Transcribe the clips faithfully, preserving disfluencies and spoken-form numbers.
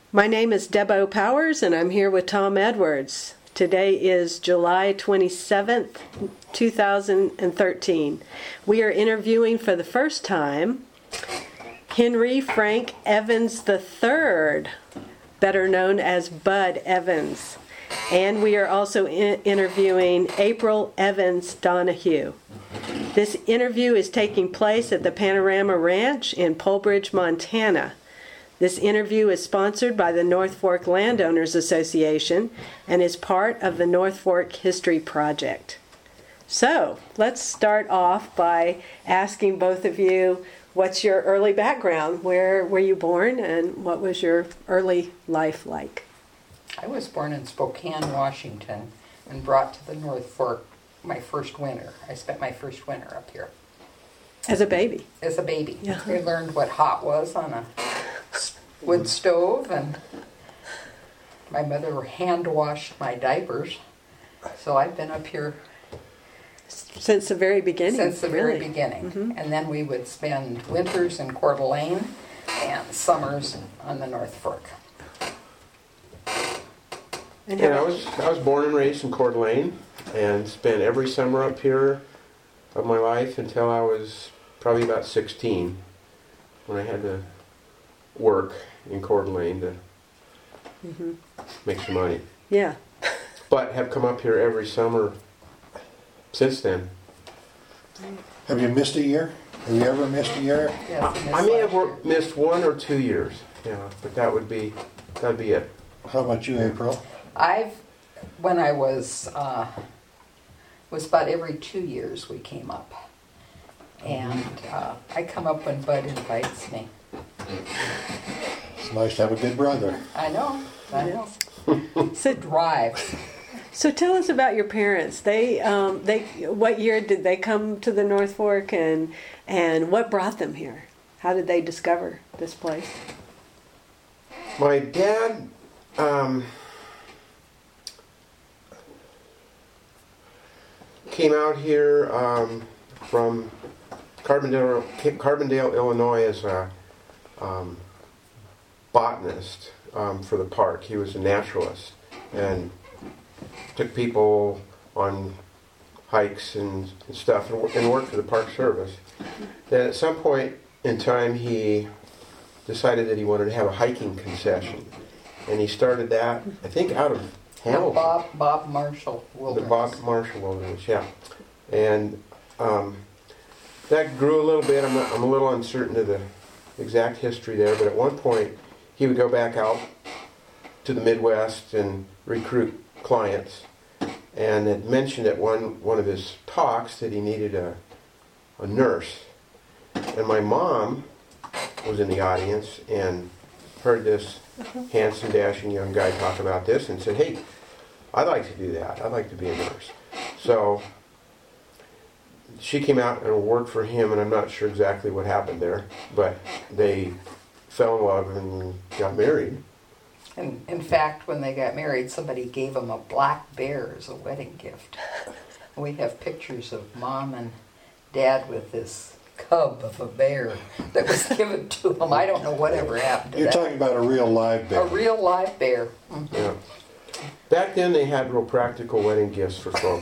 My name is Debo Powers, and I'm here with Tom Edwards. Today is July twenty-seventh, two thousand thirteen. We are interviewing for the first time Henry Frank Evans the third, better known as Bud Evans. And we are also in- interviewing April Evans Donahue. This interview is taking place at the Panorama Ranch in Polbridge, Montana. This interview is sponsored by the North Fork Landowners Association and is part of the North Fork History Project. So, let's start off by asking both of you, what's your early background? Where were you born and what was your early life like? I was born in Spokane, Washington, and brought to the North Fork my first winter. I spent my first winter up here. As a baby? As a baby. Yeah. We learned what hot was on a wood stove, and my mother hand washed my diapers. So I've been up here Since the very beginning? since the very really? beginning. Mm-hmm. And then we would spend winters in Coeur d'Alene and summers on the North Fork. And Yeah, I how- was I was born and raised in Coeur d'Alene and spent every summer up here of my life until I was probably about sixteen, when I had to work in Coeur d'Alene to Mhm. make some money. Yeah. But have come up here every summer since then. Have you missed a year? Have you ever missed a year? Yes, and I this may have last worked, missed one or two years, yeah, but that would be that'd be it. How about you, April? I've, when I was, uh, was about every two years we came up. And uh, I come up when Bud invites me. It's nice to have a good brother. I know, I know. So, Drive. so tell us about your parents. They, um, they, what year did they come to the North Fork, and and what brought them here? How did they discover this place? My dad um, came out here um, from Carbondale, Carbondale, Illinois, as a um, botanist um, for the park. He was a naturalist and took people on hikes and, and stuff, and, and worked for the Park Service. Then at some point in time, he decided that he wanted to have a hiking concession, and he started that, I think, out of Hamilton. Bob, Bob Marshall The Wilderness. Bob Marshall Wilderness, yeah. And um, that grew a little bit. I'm, not, I'm a little uncertain of the exact history there, but at one point he would go back out to the Midwest and recruit clients, and had mentioned at one, one of his talks that he needed a, a nurse. And my mom was in the audience and heard this handsome, dashing young guy talk about this and said, "Hey, I'd like to do that. I'd like to be a nurse." So she came out and worked for him, and I'm not sure exactly what happened there, but they fell in love and got married. And in fact, when they got married, somebody gave them a black bear as a wedding gift. We have pictures of Mom and Dad with this cub of a bear that was given to them. I don't know whatever happened to You're that. talking about a real live bear. A real live bear. Mhm. Yeah. Back then they had real practical wedding gifts for folks.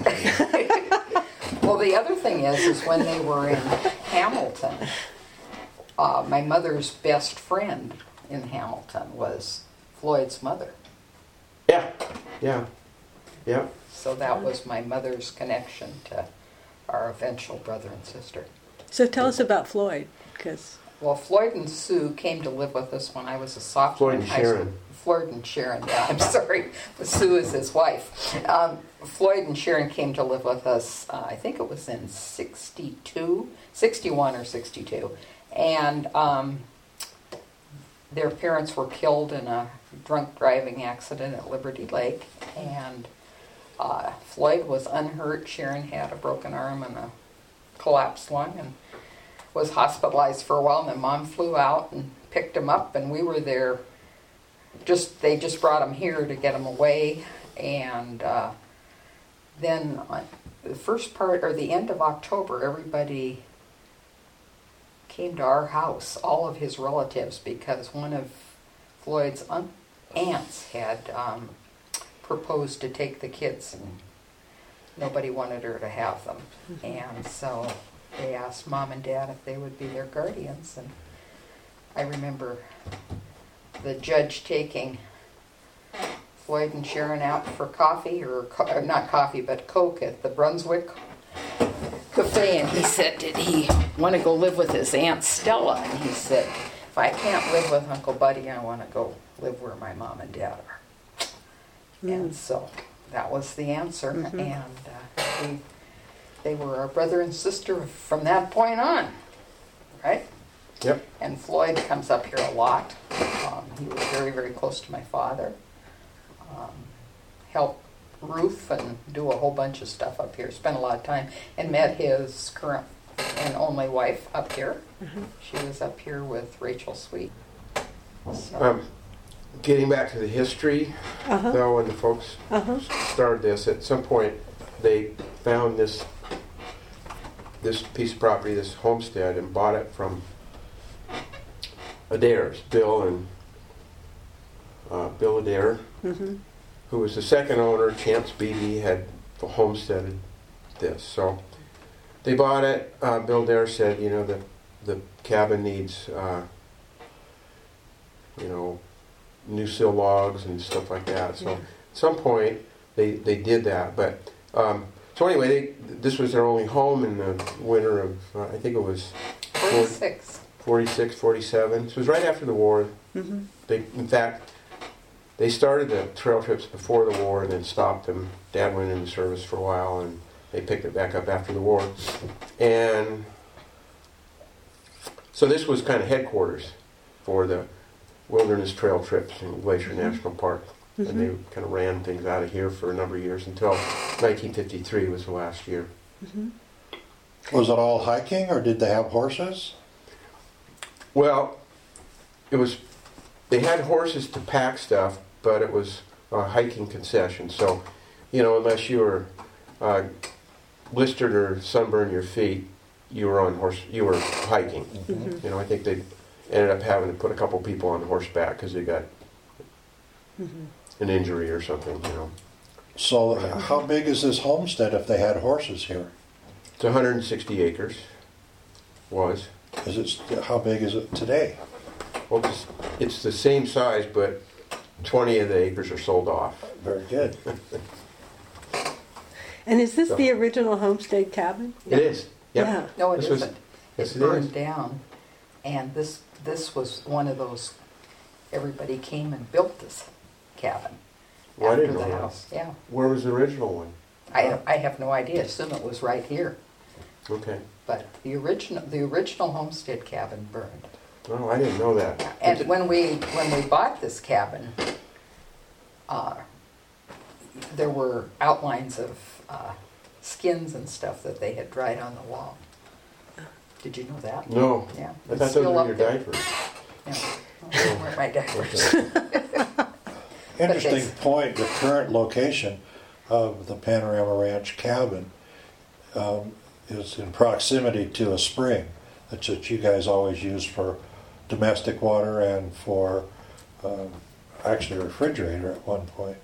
Well, the other thing is, is when they were in Hamilton, uh, my mother's best friend in Hamilton was Floyd's mother. Yeah, yeah, yeah. So that was my mother's connection to our eventual brother and sister. So tell us about Floyd, because Well, Floyd and Sue came to live with us when I was a sophomore Floyd in and high school. Sharon. Floyd and Sharon, yeah, I'm sorry. Sue is his wife. Um, Floyd and Sharon came to live with us, uh, I think it was in sixty-two, sixty-one or sixty-two. And um, their parents were killed in a drunk driving accident at Liberty Lake. And uh, Floyd was unhurt. Sharon had a broken arm and a collapsed lung and was hospitalized for a while. And then Mom flew out and picked him up, and we were there. Just they just brought him here to get him away, and uh, then on the first part or the end of October, everybody came to our house, all of his relatives, because one of Floyd's un- aunts had um, proposed to take the kids, and nobody wanted her to have them. And so they asked Mom and Dad if they would be their guardians. And I remember the judge taking Floyd and Sharon out for coffee, or, co- or not coffee, but Coke at the Brunswick Cafe, and he said, did he want to go live with his Aunt Stella? And he said, if I can't live with Uncle Buddy, I want to go live where my mom and dad are. Mm. And so that was the answer, mm-hmm. and uh, we, they were our brother and sister from that point on, right? Yep. And Floyd comes up here a lot. Um, he was very, very close to my father. Um, helped Ruth and do a whole bunch of stuff up here. Spent a lot of time, and met his current and only wife up here. Mm-hmm. She was up here with Rachel Sweet. So. Um, getting back to the history, uh-huh. though, when the folks uh-huh. started this, at some point they found this this piece of property, this homestead, and bought it from Adair's, Bill and uh, Bill Adair, mm-hmm. who was the second owner. Chance Beatty had homesteaded this. So they bought it. Uh, Bill Adair said, you know, the the cabin needs, uh, you know, new sill logs and stuff like that. So yeah. at some point they, they did that. But um, so anyway, they, this was their only home in the winter of, uh, I think it was forty-six. forty-six, forty-seven. So it was right after the war. Mm-hmm. They, in fact, they started the trail trips before the war and then stopped them. Dad went into service for a while and they picked it back up after the war. And so this was kind of headquarters for the wilderness trail trips in Glacier mm-hmm. National Park. Mm-hmm. And they kind of ran things out of here for a number of years until nineteen fifty-three was the last year. Mm-hmm. Was it all hiking, or did they have horses? Well, it was, they had horses to pack stuff, but it was a hiking concession. So, you know, unless you were uh, blistered or sunburned your feet, you were on horse, you were hiking. Mm-hmm. You know, I think they ended up having to put a couple people on horseback because they got mm-hmm. an injury or something, you know. So uh, how big is this homestead if they had horses here? It's one hundred sixty acres, was. Is it, how big is it today? Well, it's, it's the same size, but twenty of the acres are sold off. Very good. And is this so, the original homestead cabin? It is. Yep. Yeah. No, it this isn't. Was, yes, it it burned is. down, and this this was one of those. Everybody came and built this cabin well, after I didn't the know house. That. Yeah. Where was the original one? I I have no idea. Assume it was right here. Okay. But the original the original homestead cabin burned. Oh, I didn't know that. And when we when we bought this cabin, uh, there were outlines of uh, skins and stuff that they had dried on the wall. Did you know that? No. Yeah. I thought those were your diapers. Yeah. Those weren't my diapers. Interesting point. The current location of the Panorama Ranch cabin um, is in proximity to a spring that you guys always use for domestic water and for um, actually a refrigerator at one point.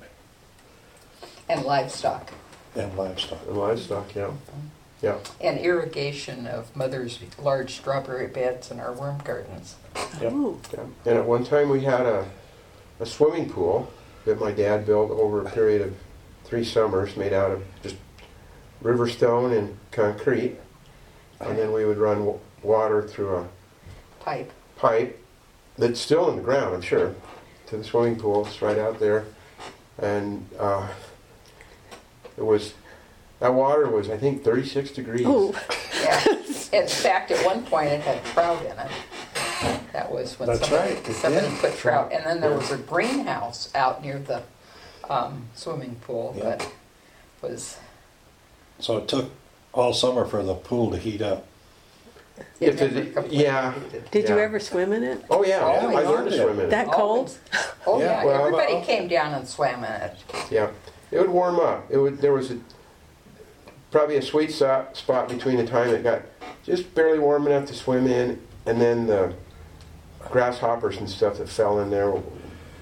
And livestock. And livestock. And livestock, yeah. Yeah. And irrigation of Mother's large strawberry beds in our worm gardens. Yep. Yeah. And at one time we had a, a swimming pool that my dad built over a period of three summers, made out of just river stone and concrete. And then we would run w- water through a pipe. pipe that's still in the ground, I'm sure, to the swimming pool. It's right out there. And uh, it was, that water was, I think, thirty-six degrees. Ooh. Yeah. In fact, at one point it had trout in it. That was when That's somebody, right. somebody Yeah. put trout. And then there was a greenhouse out near the um, swimming pool Yeah. that was... So it took all summer for the pool to heat up. If never it- completely yeah. heated. Did you Yeah. ever swim in it? Oh, yeah. Oh, I yeah. learned to swim in it. That cold? Oh, Yeah, yeah. well, Everybody well- came down and swam in it. Yeah. It would warm up. It would. There was a, probably a sweet so- spot between the time it got just barely warm enough to swim in, and then the grasshoppers and stuff that fell in there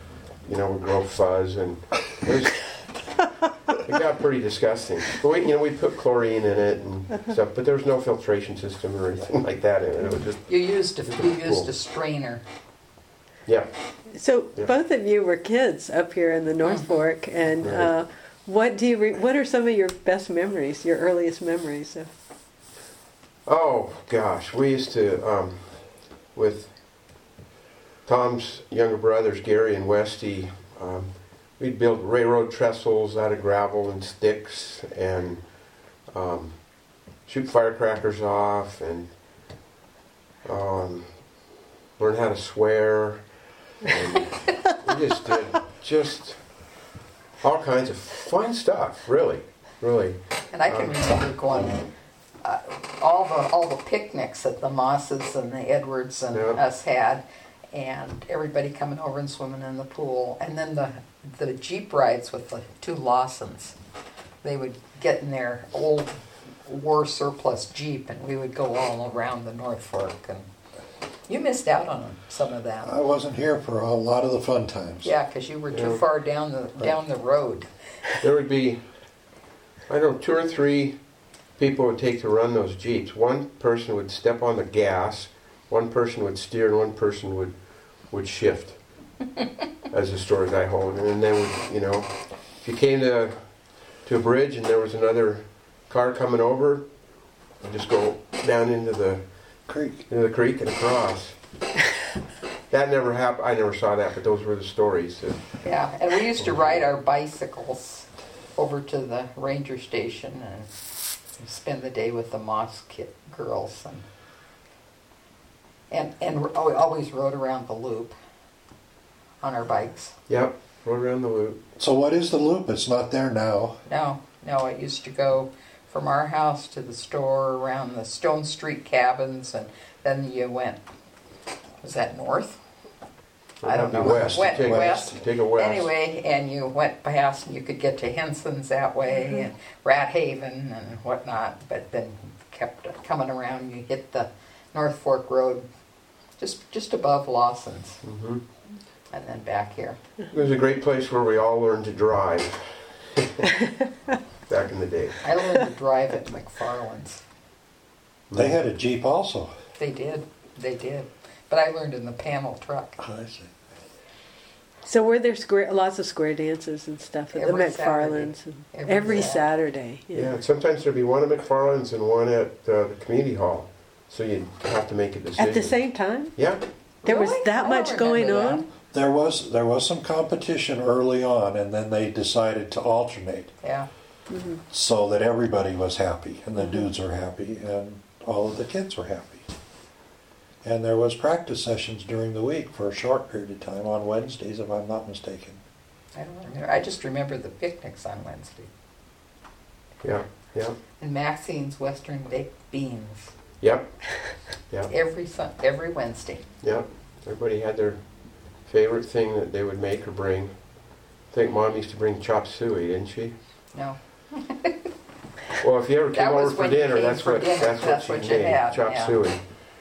you know, would grow fuzz, and it, was, it got pretty disgusting. But we, you know, we put chlorine in it and stuff, but there was no filtration system or anything like that in it. It was just You used a, you cool. used a strainer. yeah. So Yeah. both of you were kids up here in the North Fork, and Right. uh, what do you? Re- what are some of your best memories? Your earliest memories of? Oh gosh, we used to um, with Tom's younger brothers, Gary and Westy. Um, we'd build railroad trestles out of gravel and sticks, and um, shoot firecrackers off, and um, learn how to swear. And we just did just all kinds of fun stuff. Really, really. And I can Um, remember going, uh, all the all the picnics that the Mosses and the Edwards and Yeah. us had, and everybody coming over and swimming in the pool, and then the the Jeep rides with the two Lawsons. They would get in their old war surplus Jeep, and we would go all around the North Fork. And you missed out on some of that. I wasn't here for a lot of the fun times. Yeah, because you were too Yeah. far down the down the road. There would be, I don't know, two or three people would take to run those Jeeps. One person would step on the gas, one person would steer, and one person would would shift, as the stories I hold. And then, would, you know, if you came to to a bridge and there was another car coming over, you just go down into the Creek. into the creek and across. That never happened. I never saw that, but those were the stories. Yeah, and we used to ride our bicycles over to the ranger station and spend the day with the Moss kid girls, and and and we always rode around the loop on our bikes. Yep, rode around the loop. So what is the loop? It's not there now. No, no, it used to go from our house to the store around the Stone Street cabins, and then you went. Was that north? I don't know. West. Went Take, west. Take a west. Anyway, and you went past, and you could get to Henson's that way, Mm-hmm. and Rat Haven and whatnot. But then kept coming around. You hit the North Fork Road, just just above Lawson's, hmm and then back here. It was a great place where we all learned to drive. Back in the day. I learned to drive at McFarland's. They had a Jeep also. They did, they did. But I learned in the panel truck. I see. So were there square, lots of square dances and stuff at Every the McFarlands? And Every every Saturday. Saturday. Yeah, and sometimes there'd be one at McFarland's and one at uh, the community hall. So you'd have to make a decision. At the same time? Yeah. There was Really? I that don't much going remember that. on? There was there was some competition early on, and then they decided to alternate Yeah. so that everybody was happy, and the dudes were happy, and all of the kids were happy. And there was practice sessions during the week for a short period of time on Wednesdays, if I'm not mistaken. I don't remember. I just remember the picnics on Wednesday. Yeah. Yeah. And Maxine's Western Baked Beans. Yep. Yeah. Every sun, every Wednesday. Yeah. Everybody had their favorite thing that they would make or bring. I think Mom used to bring chop suey, didn't she? No. Well, if you ever came That was over for when you dinner, came that's for what dinner, that's, that's what what she you made. had, Chop yeah. suey.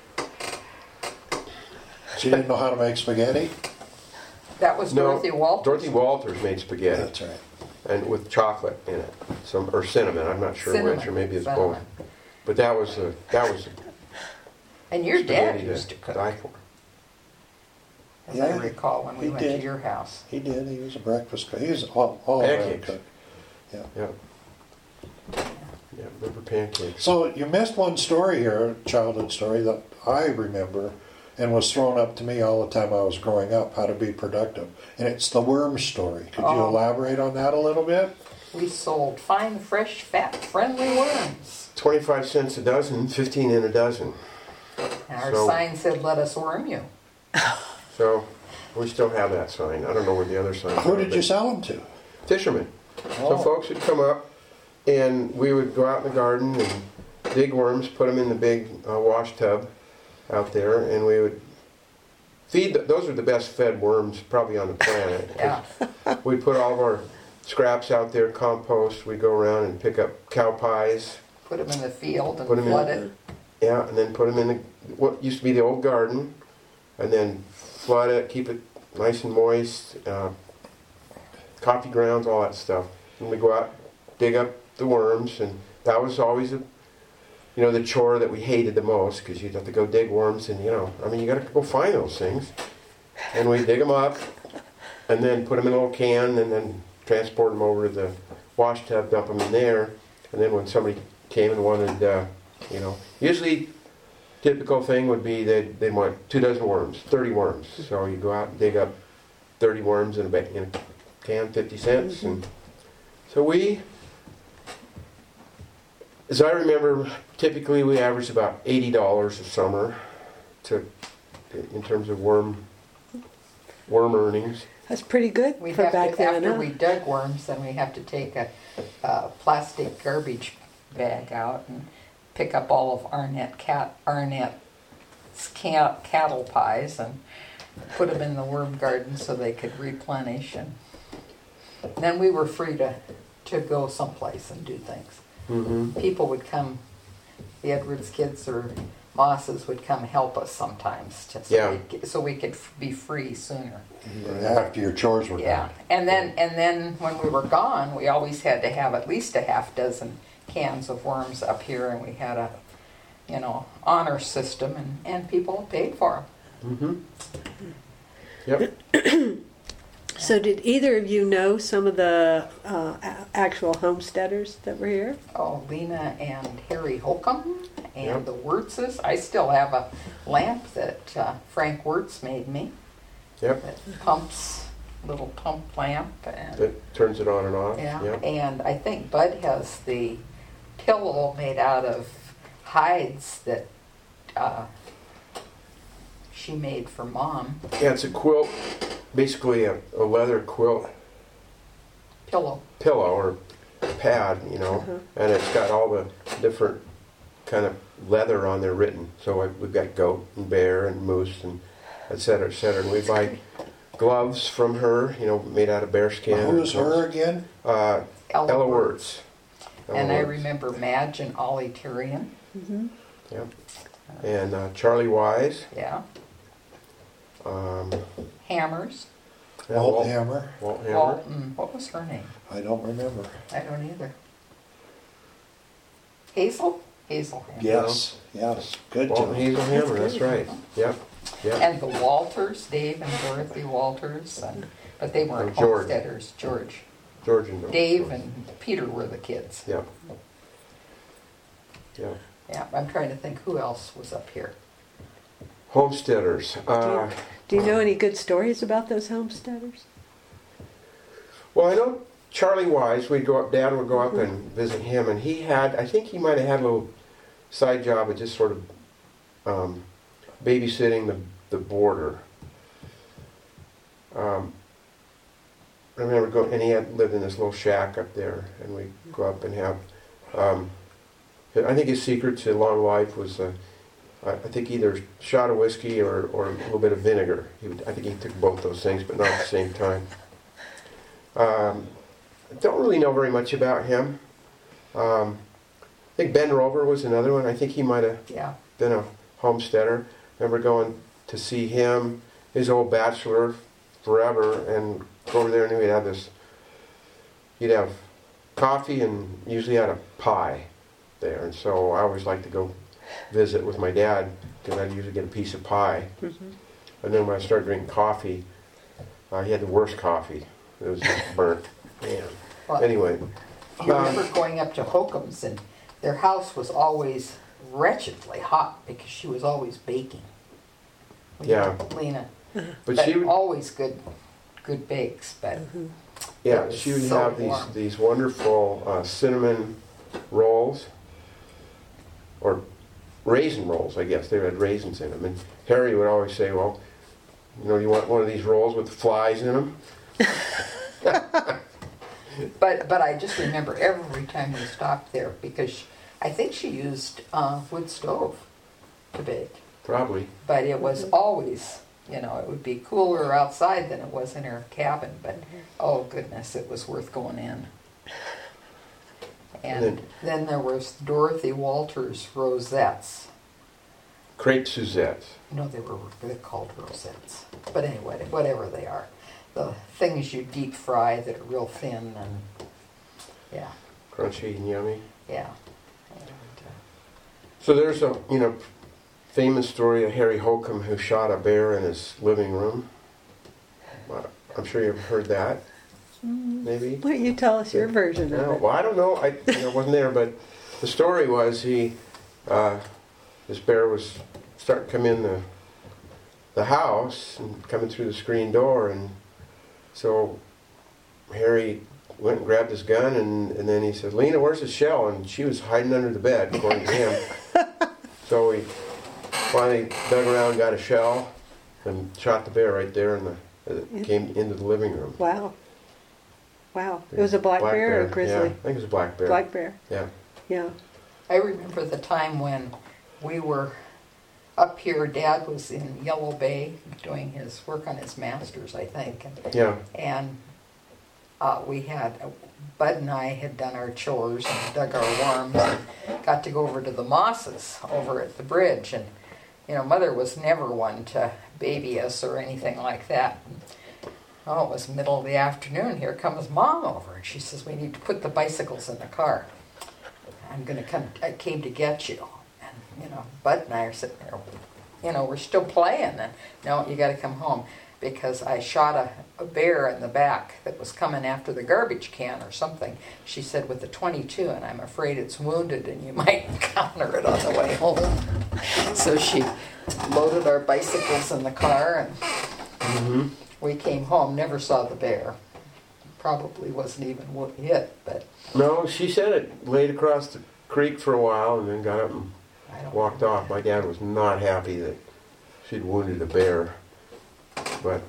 She didn't know how to make spaghetti? That was No, Dorothy Walters. Dorothy Walters made spaghetti. That's right. And with chocolate in it, some or cinnamon. I'm not sure Cinnamon. which, or maybe it's Cinnamon. both. But that was a that was a And your dad spaghetti used to to cook, die for. as Yeah, I recall, when we he went did. to your house. He did. He was a breakfast cook. He was all, all around Pancakes. cook. Yeah. Yeah. Yeah, remember pancakes. So you missed one story here, a childhood story that I remember and was thrown up to me all the time I was growing up, how to be productive. And it's the worm story. Could you Oh. elaborate on that a little bit? We sold fine, fresh, fat, friendly worms. Twenty-five cents a dozen, fifteen in a dozen. And our So- sign said, "Let us worm you." So we still have that sign. I don't know where the other sign. Who did you sell them to? Fishermen. Oh. So folks would come up, and we would go out in the garden and dig worms, put them in the big uh, wash tub out there, and we would feed. The, those are the best fed worms probably on the planet. Yeah. We'd put all of our scraps out there, compost. We'd go around and pick up cow pies. Put them in the field and Put 'em in- flood it. Yeah, and then put them in the, what used to be the old garden, and then flood it, keep it nice and moist, uh, coffee grounds, all that stuff. And we go out, dig up the worms, and that was always a, you know, the chore that we hated the most, because you'd have to go dig worms, and you know, I mean, you got to go find those things. And we dig them up, and then put them in a little can, and then transport them over to the wash tub, dump them in there, and then when somebody came and wanted, uh, you know, usually typical thing would be they'd, they'd want two dozen worms, thirty worms. So you go out and dig up thirty worms in a, ba- in a can, fifty cents. And so we, as I remember, typically we averaged about eighty dollars a summer to, in terms of worm worm earnings. That's pretty good We for have back to, then. after huh? we dug worms, then we have to take a, a plastic garbage bag out and pick up all of Arnett cat Arnett's cat, cattle pies and put them in the worm garden so they could replenish. And then we were free to, to go someplace and do things. Mm-hmm. People would come, the Edwards kids or Mosses would come help us sometimes, to, so, Yeah. we, so we could f- be free sooner. After your chores were Yeah, done. and then and then when we were gone, we always had to have at least a half dozen cans of worms up here, and we had a, you know, honor system, and, and people paid for them. Mm-hmm. Yep. So did either of you know some of the uh, a- actual homesteaders that were here? Oh, Lena and Harry Holcomb and Yep. the Wirtzes. I still have a lamp that uh, Frank Wirtz made me. Yep. That pumps, little pump lamp, and That turns it on and off. yeah. Yep. And I think Bud has the pillow made out of hides that uh, she made for Mom. Yeah, it's a quilt, basically a, a leather quilt Pillow. pillow or pad, you know, Uh-huh. and it's got all the different kind of leather on there written. So I, we've got goat and bear and moose and et cetera, et cetera. And we buy gloves from her, you know, made out of bear skin. Now, who is her again? Uh, Ella Ella Wirtz. Wirtz. Ella And I Wirtz. remember Madge and Ollie Tyrion. Mm-hmm. Yeah. And uh, Charlie Wise. Yeah. Um, Hammers. Walt Walt, Hammer. Walt Hammer. Walton. What was her name? I don't remember. I don't either. Hazel? Hazel Hammer. Yes, yes. Good Walt job. Hazel Hammer, that's right. Yep. Yep. And the Walters, Dave and Dorothy Walters. And, but they weren't And George. homesteaders. George. George and Dave and Peter were the kids. Yep. Yep. Yeah, I'm trying to think who else was up here. Homesteaders. Uh, Do you know any good stories about those homesteaders? well, I know Charlie Wise, we'd go up, Dad would go up and visit him, and he had, I think he might have had a little side job of just sort of um, babysitting the, the border. Um, I remember going, and he had lived in this little shack up there, and we'd go up and have, um, I think his secret to long life was, uh, I I think either a shot of whiskey or, or a little bit of vinegar. He would, I think he took both those things, but not at the same time. Um, I don't really know very much about him. Um, I think Ben Rover was another one. I think he might have Yeah. been a homesteader. I remember going to see him, his old bachelor, forever, and go over there and he'd have this, he'd have coffee and usually had a pie there. And so I always liked to go visit with my dad because I'd usually get a piece of pie. Mm-hmm. And then when I started drinking coffee, uh, he had the worst coffee. It was just burnt. Man. Well, Anyway. you um, remember going up to Holcomb's, and their house was always wretchedly hot because she was always baking. Yeah. Lena. But But she would, always good good bakes, but yeah, it was she would so have these warm. these wonderful uh, cinnamon rolls, or raisin rolls, I guess. They had raisins in them. And Harry would always say, well, you know, you want one of these rolls with flies in them? But but I just remember every time we stopped there because she, I think she used uh, wood stove to bake, Probably. but it was always, you know, it would be cooler outside than it was in her cabin. But oh goodness, it was worth going in. And And then there was Dorothy Walters rosettes. Crepe Suzette. No, they were they're called rosettes. But anyway, whatever they are. the things you deep fry that are real thin and yeah, Crunchy and yummy. yeah. And, uh, So there's a, you know, famous story of Harry Holcomb who shot a bear in his living room. Well, I'm sure you've heard that, maybe. Why don't you tell us your version No, of it? well, I don't know. I, I wasn't there, but the story was he, uh, this bear was starting to come in the the house and coming through the screen door, and so Harry went and grabbed his gun, and, and then he said, "Lena, where's the shell?" And she was hiding under the bed, according to him. So he finally dug around, got a shell, and shot the bear right there, and the, it came into the living room. Wow. Wow. It was a black, bear, or a grizzly? Yeah, I think it was a black bear. Black bear. Yeah. Yeah. I remember the time when we were up here. Dad was in Yellow Bay doing his work on his master's, I think. And, Yeah. and uh, we had, uh, Bud and I had done our chores and dug our worms and got to go over to the Mosses over at the bridge. And, you know, Mother was never one to baby us or anything like that. Oh, it was middle of the afternoon. Here comes Mom over, and she says, "We need to put the bicycles in the car. I'm going to come, I came to get you." And, you know, Bud and I are sitting there, you know, we're still playing. And, no, you got to come home, because I shot a, a bear in the back that was coming after the garbage can or something. She said, with the twenty-two, and I'm afraid it's wounded and you might encounter it on the way home. So she loaded our bicycles in the car, and Mm-hmm. we came home, never saw the bear. Probably wasn't even wo- hit, but No, she said it laid across the creek for a while and then got up and I don't walked off. My dad was not happy that she'd wounded a bear, but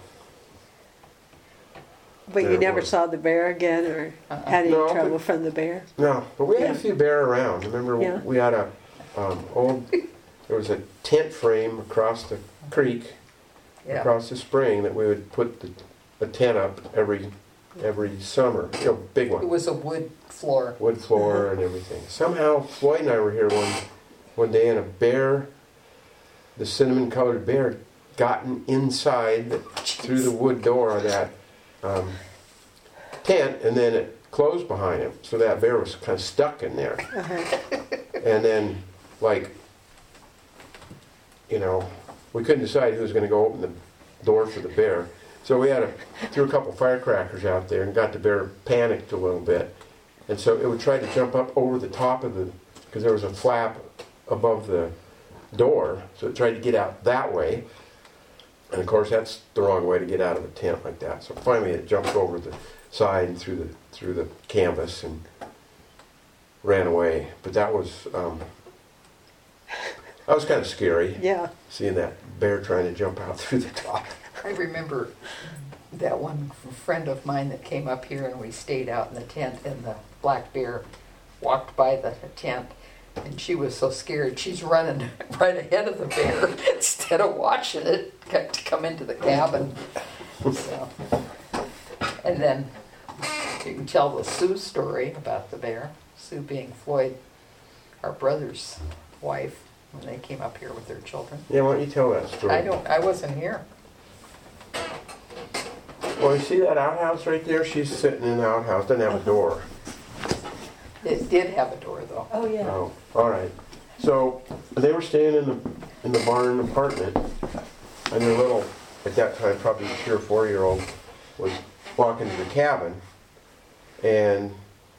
But There you it never was. saw the bear again, or Uh-uh. had any No, but- trouble from the bear? no. But we had Yeah. a few bear around. Remember, Yeah. we had a um, old. There was a tent frame across the creek, yeah. across the spring, that we would put the, the tent up every every summer. You know, big It one, was a wood floor. wood floor and everything. Somehow Floyd and I were here one one day, and a bear, the cinnamon-colored bear, gotten inside the, through the wood door of that um, tent, and then it closed behind him. So that bear was kind of stuck in there. Uh-huh. And then, like, you know, we couldn't decide who was going to go open the door for the bear. So we had a, threw a couple firecrackers out there and got the bear panicked a little bit. And so it would try to jump up over the top of the, because there was a flap above the door, so it tried to get out that way. And of course, that's the wrong way to get out of a tent like that. So finally, it jumped over the side and through the through the canvas and ran away. But that was um, that was kind of scary, Yeah. seeing that bear trying to jump out through the top. I remember that one friend of mine that came up here, and we stayed out in the tent, and the black bear walked by the tent, and she was so scared she's running right ahead of the bear instead of watching it got to come into the cabin. So, and then you can tell the Sue story about the bear, Sue being Floyd, our brother's wife, when they came up here with their children. Yeah, why don't you tell that story? I don't, I wasn't here. Well, you see that outhouse right there? She's sitting in the outhouse. Doesn't have a door. It did have a door, though. Oh, yeah. Oh, all right. So they were staying in the in the barn apartment, and their little, at that time, probably three or four year old, was walking to the cabin, and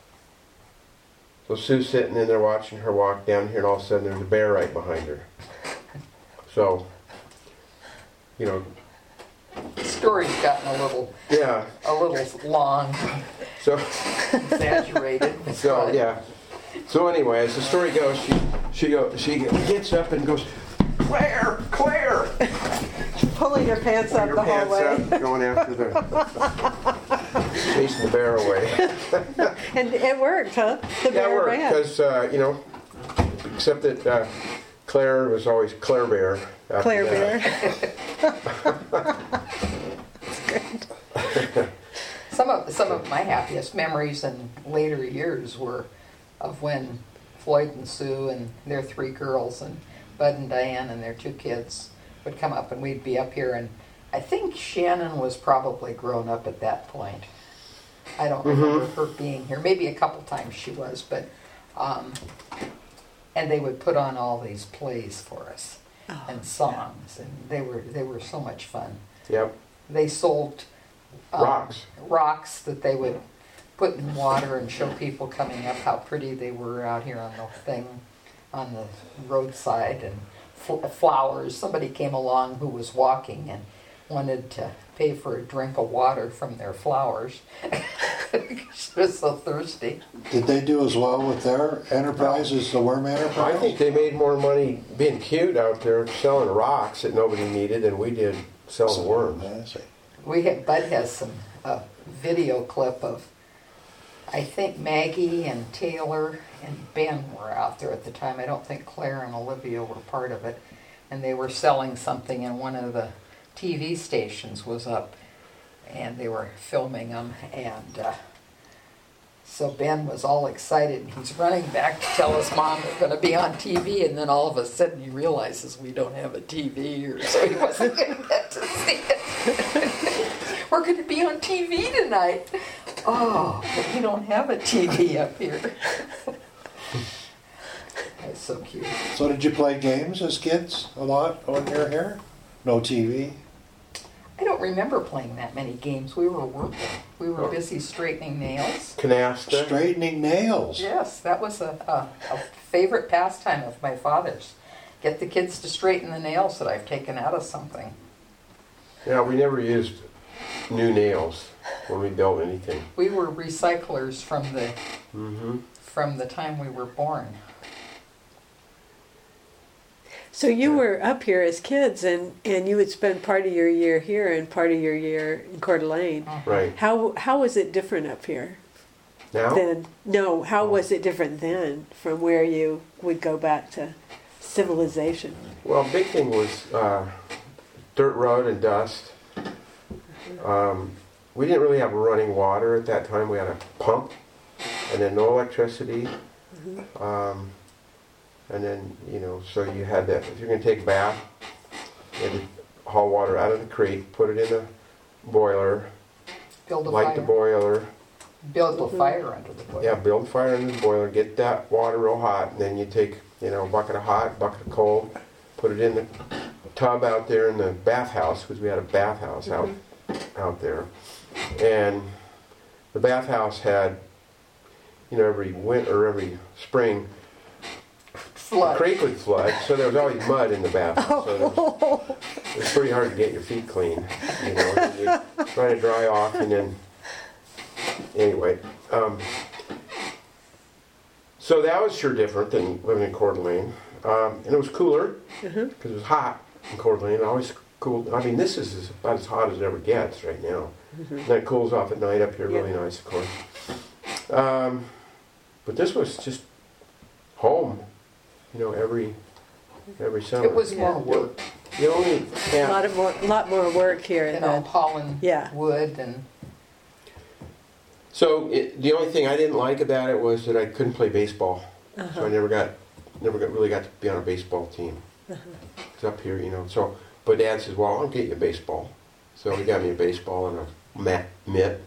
so Sue's sitting in there watching her walk down here, and all of a sudden there's a bear right behind her. So, you know, The story's gotten a little, yeah. a little long, So. exaggerated. So but yeah. So anyway, as the story goes, she she go she gets up and goes, Claire, Claire, Pulling your pants up her the pants hallway. up, going after the chasing the bear away. And it worked, huh? The Yeah, bear it worked ran. because uh, you know, except that uh, Claire was always Claire Bear. after Claire that. Bear. That's great. Some of some of my happiest memories in later years were of when Floyd and Sue and their three girls and Bud and Diane and their two kids would come up, and we'd be up here, and I think Shannon was probably grown up at that point. I don't Mhm. remember her being here. Maybe a couple times she was, but um, and they would put on all these plays for us Oh, and songs, and they were they were so much fun. Yep. They sold um, Rocks. rocks that they would put in water and show people coming up how pretty they were out here on the thing, on the roadside, and fl- flowers. Somebody came along who was walking and wanted to pay for a drink of water from their flowers. She was so thirsty. Did they do as well with their enterprise as the Worm Enterprise? I think they made more money being cute out there selling rocks that nobody needed than we did selling worms. I see. We had, Bud has some uh, video clip of, I think Maggie and Taylor and Ben were out there at the time. I don't think Claire and Olivia were part of it. And they were selling something, and one of the T V stations was up, and they were filming them. And uh, so Ben was all excited, and he's running back to tell his mom they're going to be on T V. And then all of a sudden he realizes we don't have a T V, or so he wasn't going to get to see it. We're going to be on T V tonight. Oh, but we don't have a T V up here. That's so cute. So did you play games as kids a lot when you were here? No T V? I don't remember playing that many games. We were working. We were busy straightening nails. Canasta. Straightening nails. Yes, that was a, a, a favorite pastime of my father's. Get the kids to straighten the nails that I've taken out of something. Yeah, we never used new nails when we built anything. We were recyclers from the Mm-hmm. from the time we were born. So you were up here as kids, and, and you would spend part of your year here and part of your year in Coeur d'Alene. Right. How how was it different up here Now? then? No, how was it different then from where you would go back to civilization? Well, big thing was uh, dirt road and dust. Um, we didn't really have running water at that time. We had a pump, and then no electricity. Um, and then, you know, so you had that. If you're going to take a bath, you had to haul water out of the creek, put it in a boiler, Build a light fire. the boiler. Build a fire under the boiler. Yeah, build a fire in the boiler, get that water real hot, and then you take, you know, a bucket of hot, bucket of cold, put it in the tub out there in the bathhouse, because we had a bathhouse out out there. And the bathhouse had, you know, every winter or every spring, the Flood. creek would flood, so there was always mud in the bathhouse. So there was, it was pretty hard to get your feet clean, you know. And you try to dry off, and then anyway. Um, so that was sure different than living in Coeur d'Alene, um, and it was cooler because it was hot in Coeur d'Alene. It always cooled. I mean, this is as- about as hot as it ever gets right now. And then it cools off at night up here, really nice, of course. Um, but this was just home, you know, every every summer. It was more Yeah. work, the only A yeah, lot of more, lot more work here you know, than hauling Yeah. wood and So it, the only thing I didn't like about it was that I couldn't play baseball, so I never got, never got really got to be on a baseball team. It's up here, you know. So, but Dad says, "Well, I'll get you a baseball." So he got me a baseball and a mat mitt,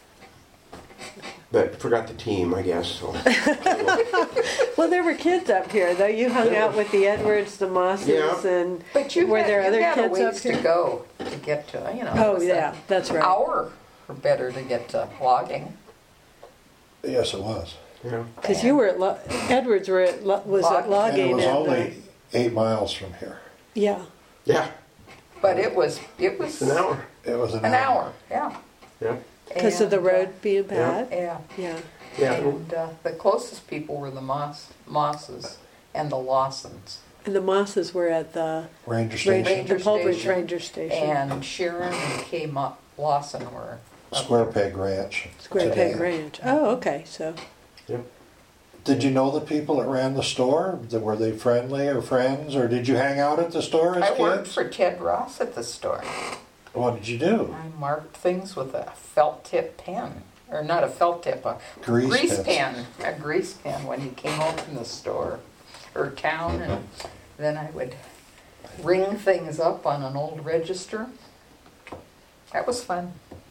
but forgot the team, I guess. So Well, there were kids up here, though. You hung There out were. with the Edwards, the Mosses, Yeah. and But you were had, there you other had kids a ways up here? to go to get to, you know. it Oh, was yeah, an that's right. hour or better to get to logging. Yes, it was. yeah, Because you were at Lo- Edwards were at Lo- was at Logging. And it logging. was and, uh, only eight miles from here. yeah. yeah, But it was, it was it's an hour. It was an, an hour, yeah. Yeah, Because of the And, uh, road being bad. Yeah. Yeah. yeah. And uh, the closest people were the Moss, Mosses and the Lawsons. And the Mosses were at the Ranger Station. Ranger, the Ranger Polbridge Station. Ranger Station, And Sharon and Kay Mo- Lawson were up Square there. Peg Ranch. Square today. Peg Ranch. Oh, okay. So Did you know the people that ran the store? Th- Were they friendly or friends, or did you hang out at the store as I worked kids? for Ted Ross at the store. What did you do? I marked things with a felt tip pen. Or not a felt tip, a Grease grease pens. pen. A grease pen when he came home from the store or town. And then I would ring things up on an old register That was fun.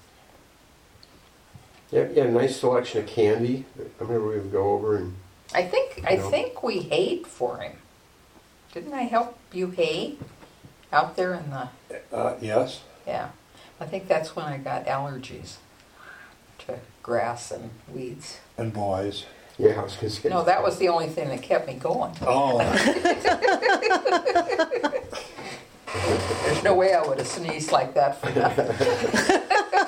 Yeah, yeah, nice selection of candy. I remember we would go over and I think I No. think we hayed for him. Didn't I help you hay out there in the? Uh, yes. Yeah, I think that's when I got allergies to grass and weeds. And boys. yeah, I was gonna say. No, that was the only thing that kept me going. Oh, There's no way I would have sneezed like that for nothing.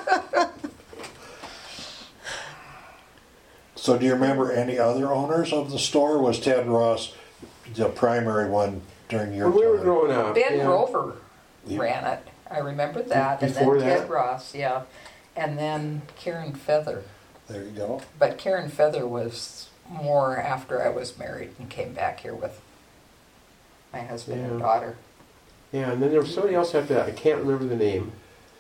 so do you remember any other owners of the store? Was Ted Ross the primary one during your When we were time? growing up. Ben yeah. Rover Yeah. ran it. I remember that. And Before then that? Ted Ross, yeah. And then Karen Feather. There you go. But Karen Feather was more after I was married and came back here with my husband and Yeah. daughter. Yeah, and then there was somebody else after that. I can't remember the name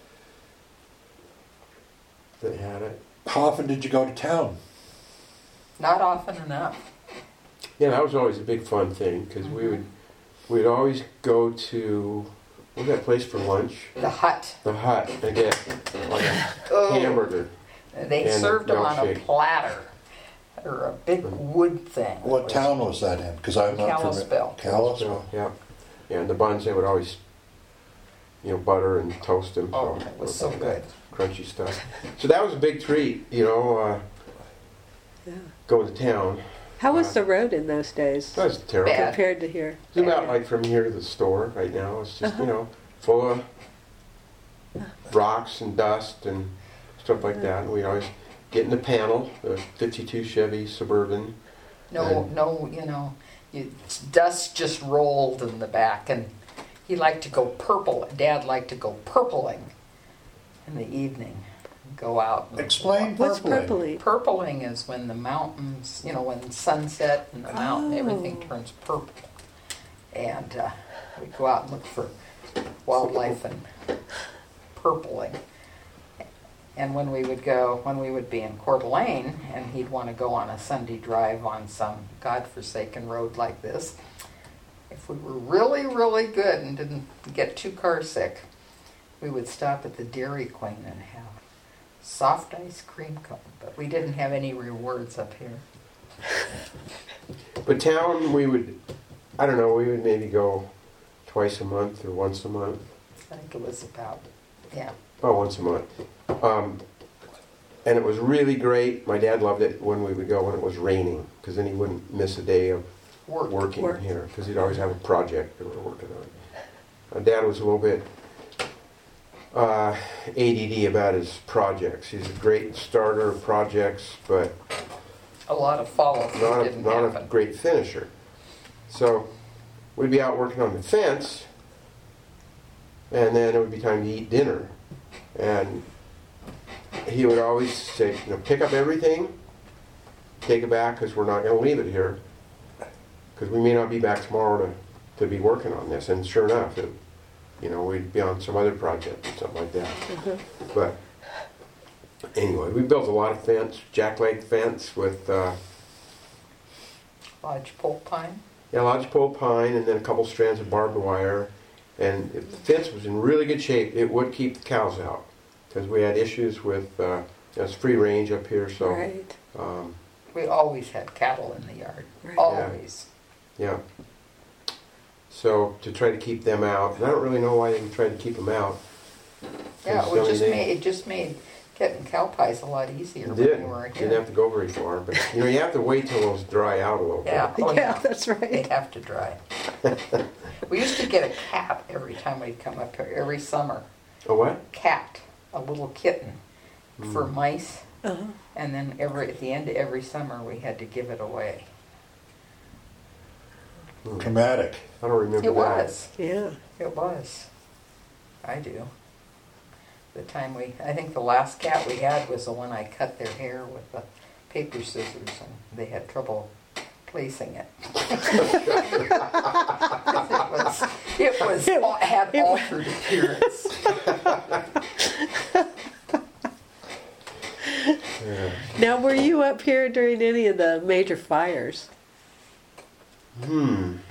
that had it. How often did you go to town? Not often enough. Yeah, that was always a big fun thing because we would we'd always go to what was that place for lunch? The hut. The Hut and get like a Oh, hamburger. they and served them on a milkshake. platter or a big wood thing. What It was- town was that in? Because I'm not familiar. Kalispell. Kalispell. Yeah, yeah, and the buns they would always, you know, butter and toast them. Oh, so it was so good. crunchy stuff. So that was a big treat, you know, uh, Yeah. going to town. How was the road in those days That was terrible. Bad. compared to here? It's about like from here to the store right now. It's just, you know, full of rocks and dust and stuff like that. And we'd always get in the panel, the fifty-two Chevy Suburban. No, And- no, you know, you, dust just rolled in the back, and he liked to go purple. Dad liked to go purpling in the evening, go out. And Explain What's purpling. purpley? Purpling is when the mountains, you know, when sunset and the mountain, Oh. everything turns purple. And uh, we go out and look for wildlife and purpling. And when we would go, when we would be in Coeur d'Alene, and he'd want to go on a Sunday drive on some godforsaken road like this, if we were really, really good and didn't get too car sick, we would stop at the Dairy Queen and have soft ice cream cone. But we didn't have any rewards up here. But town, we would, I don't know, we would maybe go twice a month or once a month. I think it was about, yeah. Oh, once a month. Um, and it was really great. My dad loved it when we would go when it was raining because then he wouldn't miss a day of Work. working Work. here because he'd always have a project that we were working on. My dad was a little bit uh, A D D about his projects. He's a great starter of projects, but A lot of follow-through not a, didn't not a happen. great finisher. So we'd be out working on the fence, and then it would be time to eat dinner. And he would always say, you know, pick up everything, take it back because we're not going to leave it here because we may not be back tomorrow to, to be working on this. And sure enough, it, you know, we'd be on some other project or something like that. But anyway, we built a lot of fence, jackleg fence with uh, Lodgepole pine. yeah, lodgepole pine and then a couple strands of barbed wire. And if the fence was in really good shape, it would keep the cows out because we had issues with uh, it's free range up here. So Right. um, We always had cattle in the yard. Right. Always. yeah. So to try to keep them out, and I don't really know why they tried to keep them out. Yeah, So it would just they- made, it just made getting cow pies a lot easier It when did. we were Didn't here. have to go very far, but you know you have to wait till those dry out a little Yeah. bit. Oh, yeah, yeah. that's right. They'd have to dry. We used to get a cat every time we'd come up here, every summer. A what? Cat, a little kitten for Mm. mice. Uh-huh. And then every at the end of every summer we had to give it away. Hmm. Traumatic. I don't remember It that. was. Yeah. It was. I do. The time we, I think the last cat we had was the one I cut their hair with the paper scissors, and they had trouble placing it. it was, it was, It- had it- altered appearance. Yeah. Now, were you up here during any of the major fires? Hmm.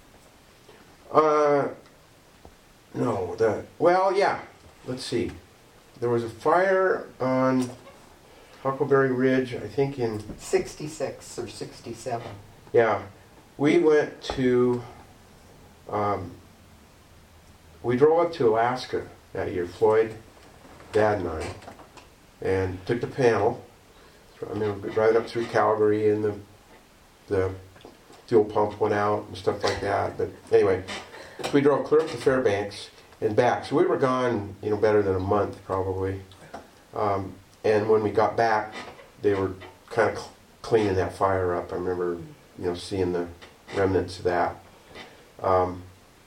Uh, no, the well, yeah. Let's see. there was a fire on Huckleberry Ridge, I think in, sixty-six or sixty-seven. yeah. We went to, um, we drove up to Alaska that year, Floyd, Dad and I, and took the panel. I mean, driving up through Calgary and the, the fuel pump went out and stuff like that. But anyway, we drove clear up to Fairbanks and back. So we were gone, you know, better than a month probably. Um, and when we got back, they were kind of cl- cleaning that fire up. I remember, you know, seeing the remnants of that. Um,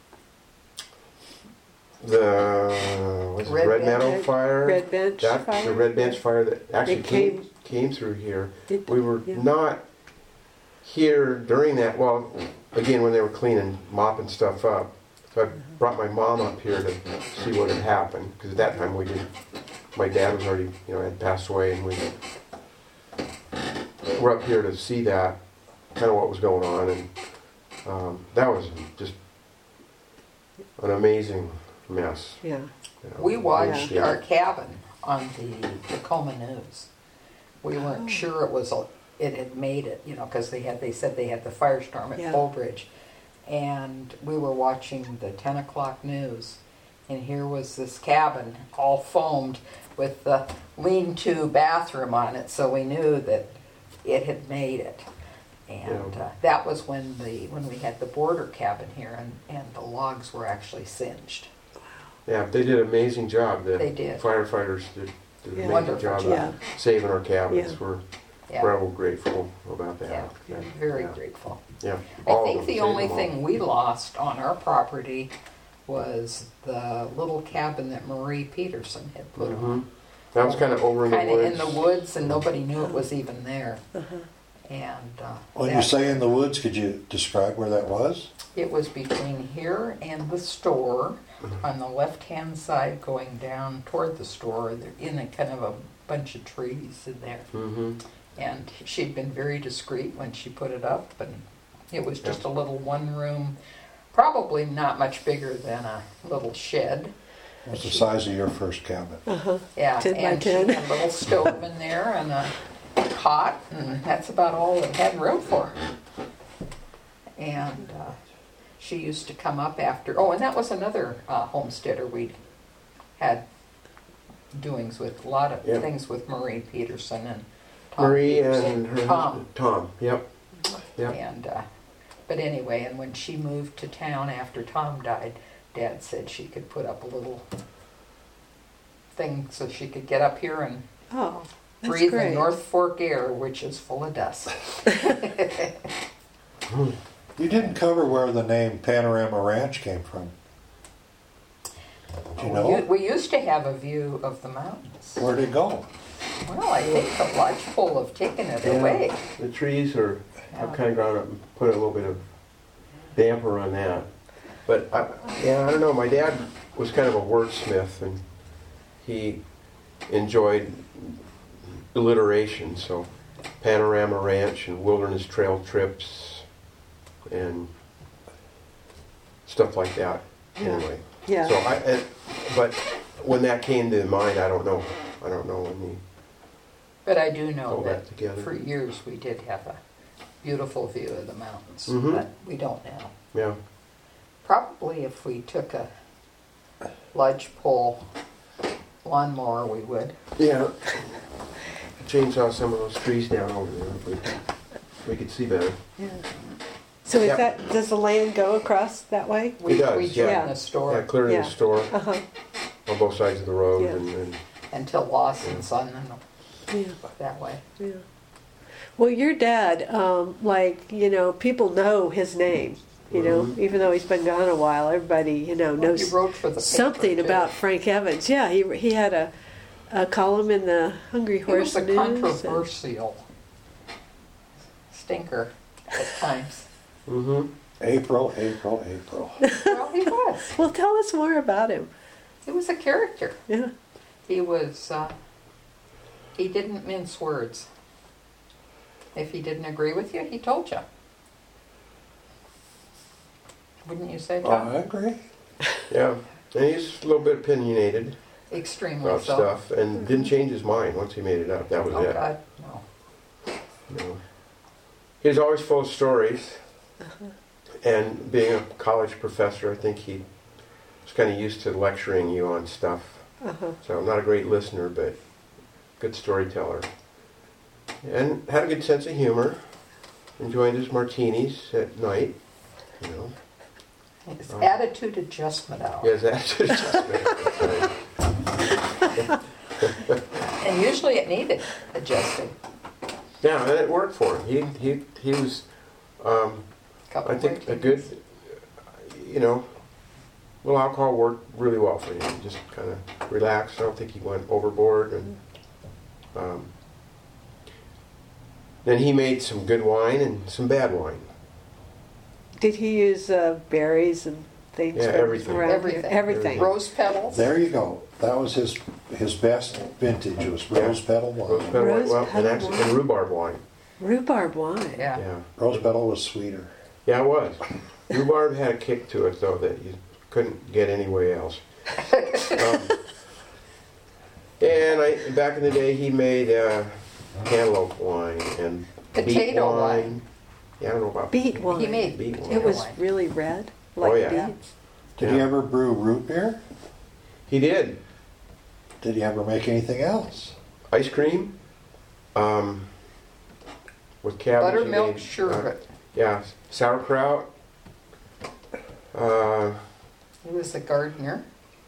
the what's it, Red Red Bench? Meadow fire. Red Bench that, fire? The Red Bench fire that actually It came, came- came through here. It- We were yeah. not here during that. Well, again, when they were cleaning, mopping stuff up. So I brought my mom up here to see what had happened because at that time we didn't. My dad was already, you know, had passed away, and we were up here to see that, kind of what was going on, and um, that was just an amazing mess. Yeah. you know. We watched Yeah. our cabin on the Tacoma News. We weren't Oh. sure it was a, it had made it, you know, because they had they said they had the firestorm at Yeah. Polbridge, and we were watching the ten o'clock news, and here was this cabin all foamed with the lean-to bathroom on it, so we knew that it had made it. And Yeah. uh, that was when the when we had the border cabin here, and, and the logs were actually singed. Yeah, they did an amazing job. The They did. Firefighters did, did an Yeah. amazing Wonderful job job. of saving our cabins. Yeah. We're Yeah, forever grateful about yeah, that. we're very yeah. grateful. Yeah. I All of think them, the saved only them all. thing we lost on our property was the little cabin that Marie Peterson had put Mhm. on. That was kind of over in the Kind of woods. in the woods, and nobody knew it was even there. Uh-huh. And uh, When you that- say in the woods, could you describe where that was? it was between here and the store, on the left-hand side going down toward the store, they're in a kind of a bunch of trees in there. Mm-hmm. And she'd been very discreet when she put it up, and it was just a little one-room, probably not much bigger than a little shed. What's the size of your first cabin? Uh-huh. Yeah, ten by and she ten. had a little stove in there and a cot, and that's about all it had room for. And uh, she used to come up after, oh, and that was another uh, homesteader we'd had doings with, a lot of Yeah. things with Marie Peterson and Tom Marie Peterson. and her Tom. husband, Tom. Yep. Yep. And, uh, but anyway, and when she moved to town after Tom died, Dad said she could put up a little thing so she could get up here and Oh, that's breathe great. the North Fork air, which is full of dust. You didn't cover where the name Panorama Ranch came from. Do you We, know? u- we used to have a view of the mountains. Where'd it go? Well, I think the lodgepole have taken it Yeah. away. The trees are, I've Yeah. kind of gone up and put a little bit of damper on that. But, I, yeah, I don't know. My dad was kind of a wordsmith, and he enjoyed alliteration. So, Panorama Ranch and Wilderness Trail Trips and stuff like that. Yeah. Anyway. Yeah. So I, and, but when that came to mind, I don't know. I don't know when he. But I do know All that that together. for years we did have a beautiful view of the mountains, Mhm. but we don't now. Yeah. Probably if we took a lodgepole lawnmower, we would. Yeah. Chainsaw some of those trees down over there if we, we could see better. Yeah. So is Yep. that, does the land go across that way? We, does, we yeah. joined Yeah. the Yeah, store clear to Yeah. the store Uh-huh. on both sides of the road, Yeah. and, and until Lawson's on the, Yeah. that way. Yeah. Well, your dad, um, like, you know, people know his name, you know, Mhm. even though he's been gone a while, everybody, you know, Well, knows he wrote for the paper, something too. about Frank Evans. Yeah, he he had a, a column in the Hungry He Horse was a News. and- controversial stinker at times. mm-hmm. April, April, April. Well, he was. Well, tell us more about him. He was a character. Yeah. He was, uh, he didn't mince words. If he didn't agree with you, he told you. Wouldn't you say, Tom? I agree. Yeah, and he's a little bit opinionated. Extremely about so. stuff, and didn't change his mind once he made it up. That was Oh it. God, no. You know. He was always full of stories, and being a college professor, I think he was kind of used to lecturing you on stuff. Uh-huh. So I'm not a great listener, but good storyteller. And had a good sense of humor. Enjoyed his martinis at night. You know. His Um, attitude adjustment hour. Yeah, his attitude is just right. And usually it needed adjusting. Yeah, and it worked for him. He he he was, um, Couple I think, a martinis. good, you know, little alcohol worked really well for him. Just kind of relaxed. I don't think he went overboard. And um, then he made some good wine and some bad wine. Did he use uh, berries and things? Yeah, from everything. around here? Everything. Everything. Rose petals. There you go. That was his his best vintage. Was rose petal wine. Rose petal wine, Rose well, petal and, actually, and wine. rhubarb wine. Rhubarb wine. Yeah. Yeah, Rose petal was sweeter. yeah, it was. Rhubarb had a kick to it though that you couldn't get anywhere else. um, and I, back in the day, he made uh, cantaloupe wine and beet Potato wine. wine. Yeah, I don't know about Beet wine. He made Beet wine. It was wine. really red, like Oh, yeah. beets. Did Yeah. he ever brew root beer? He did Did he ever make anything else? ice cream um, with cabbage. he Buttermilk made, sherbet. Uh, yeah, sauerkraut. Uh, He was a gardener.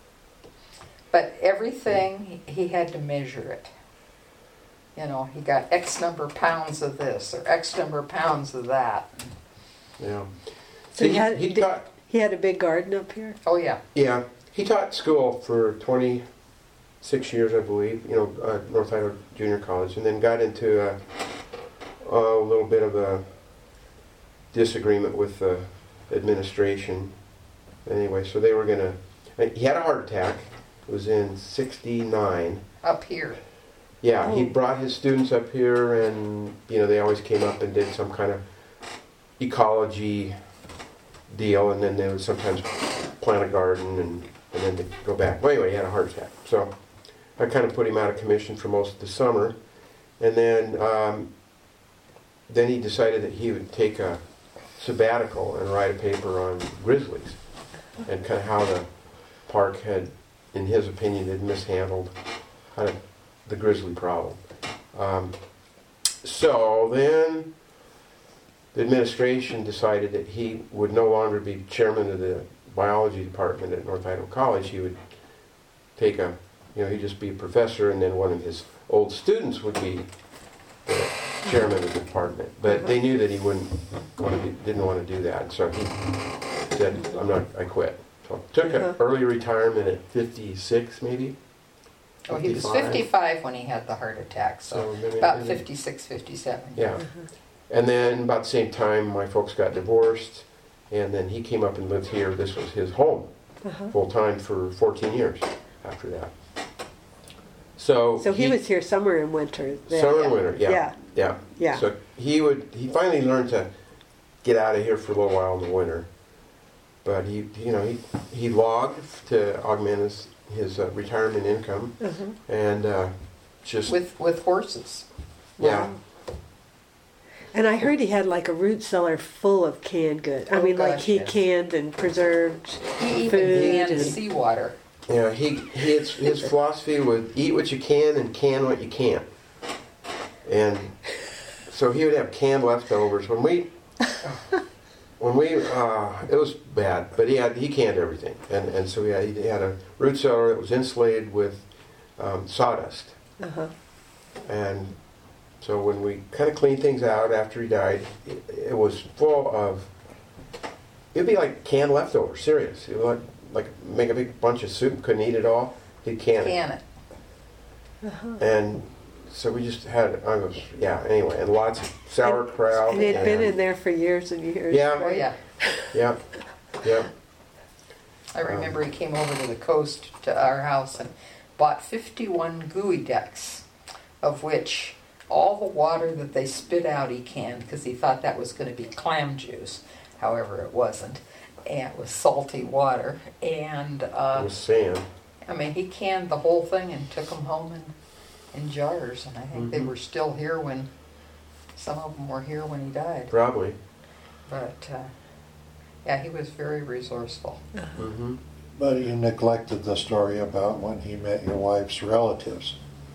But everything, he he had to measure it. You know, he got X number of pounds of this or X number of pounds of that. yeah. So he he, had- he did- taught. He had a big garden up here. Oh, yeah. Yeah, he taught school for twenty-six years, I believe. You know, uh, North Idaho Junior College, and then got into a, a little bit of a disagreement with the administration. Anyway, so they were gonna. He had a heart attack. It was in sixty-nine. Up here. Yeah, he Oh. brought his students up here, and you know they always came up and did some kind of ecology deal, and then they would sometimes plant a garden, and, and then they'd go back. Well, anyway, he had a heart attack, so I kind of put him out of commission for most of the summer, and then um, then he decided that he would take a sabbatical and write a paper on grizzlies and kind of how the park had, in his opinion, had mishandled kind of the grizzly problem. Um, so then the administration decided that he would no longer be chairman of the biology department at North Idaho College. He would take a, you know, he'd just be a professor, and then one of his old students would be the chairman of the department. But they knew that he wouldn't want to, do, didn't want to do that, so he said, "I'm not. I quit." So took an Uh-huh. early retirement at fifty-six, maybe. Oh, he was fifty-five. fifty-five when he had the heart attack, so So maybe- about maybe- fifty-six, fifty-seven. Yeah. And then about the same time, my folks got divorced, and then he came up and lived here. This was his home, Uh-huh. full time for fourteen years after that. So, So he, was here summer and winter. Then. summer and winter, yeah, Yeah. yeah, Yeah. So he would. He finally learned to get out of here for a little while in the winter, but he, you know, he he logged to augment his his uh, retirement income, Uh-huh. and uh, just With, with horses. yeah. Wow. And I heard he had like a root cellar full of canned goods. I Oh, mean, like gosh, he yes. canned and preserved He even food. canned and- seawater. Yeah, he, he his, his philosophy was eat what you can and can what you can't. And so he would have canned leftovers. When we, when we, uh, it was bad, but he had he canned everything, and and so he had, he had a root cellar that was insulated with um, sawdust, Uh-huh. and so when we kind of cleaned things out after he died, it, it was full of. It'd be like canned leftovers, serious. It was like like make a big bunch of soup, couldn't eat it all. He'd can it. Can it. Uh-huh. And so we just had, I was, yeah, anyway, and lots of sauerkraut. And it had been in there for years and years. Yeah. Oh, yeah. Yeah, yeah. I remember he came over to the coast to our house and bought fifty-one gooey ducks, of which all the water that they spit out he canned because he thought that was going to be clam juice. However, it wasn't. And it was salty water. And It uh, was sand. I mean, he canned the whole thing and took them home in, in jars, and I think Mm-hmm. they were still here when, some of them were here when he died. Probably. But, uh, yeah, he was very resourceful. Mm-hmm. But you neglected the story about when he met your wife's relatives.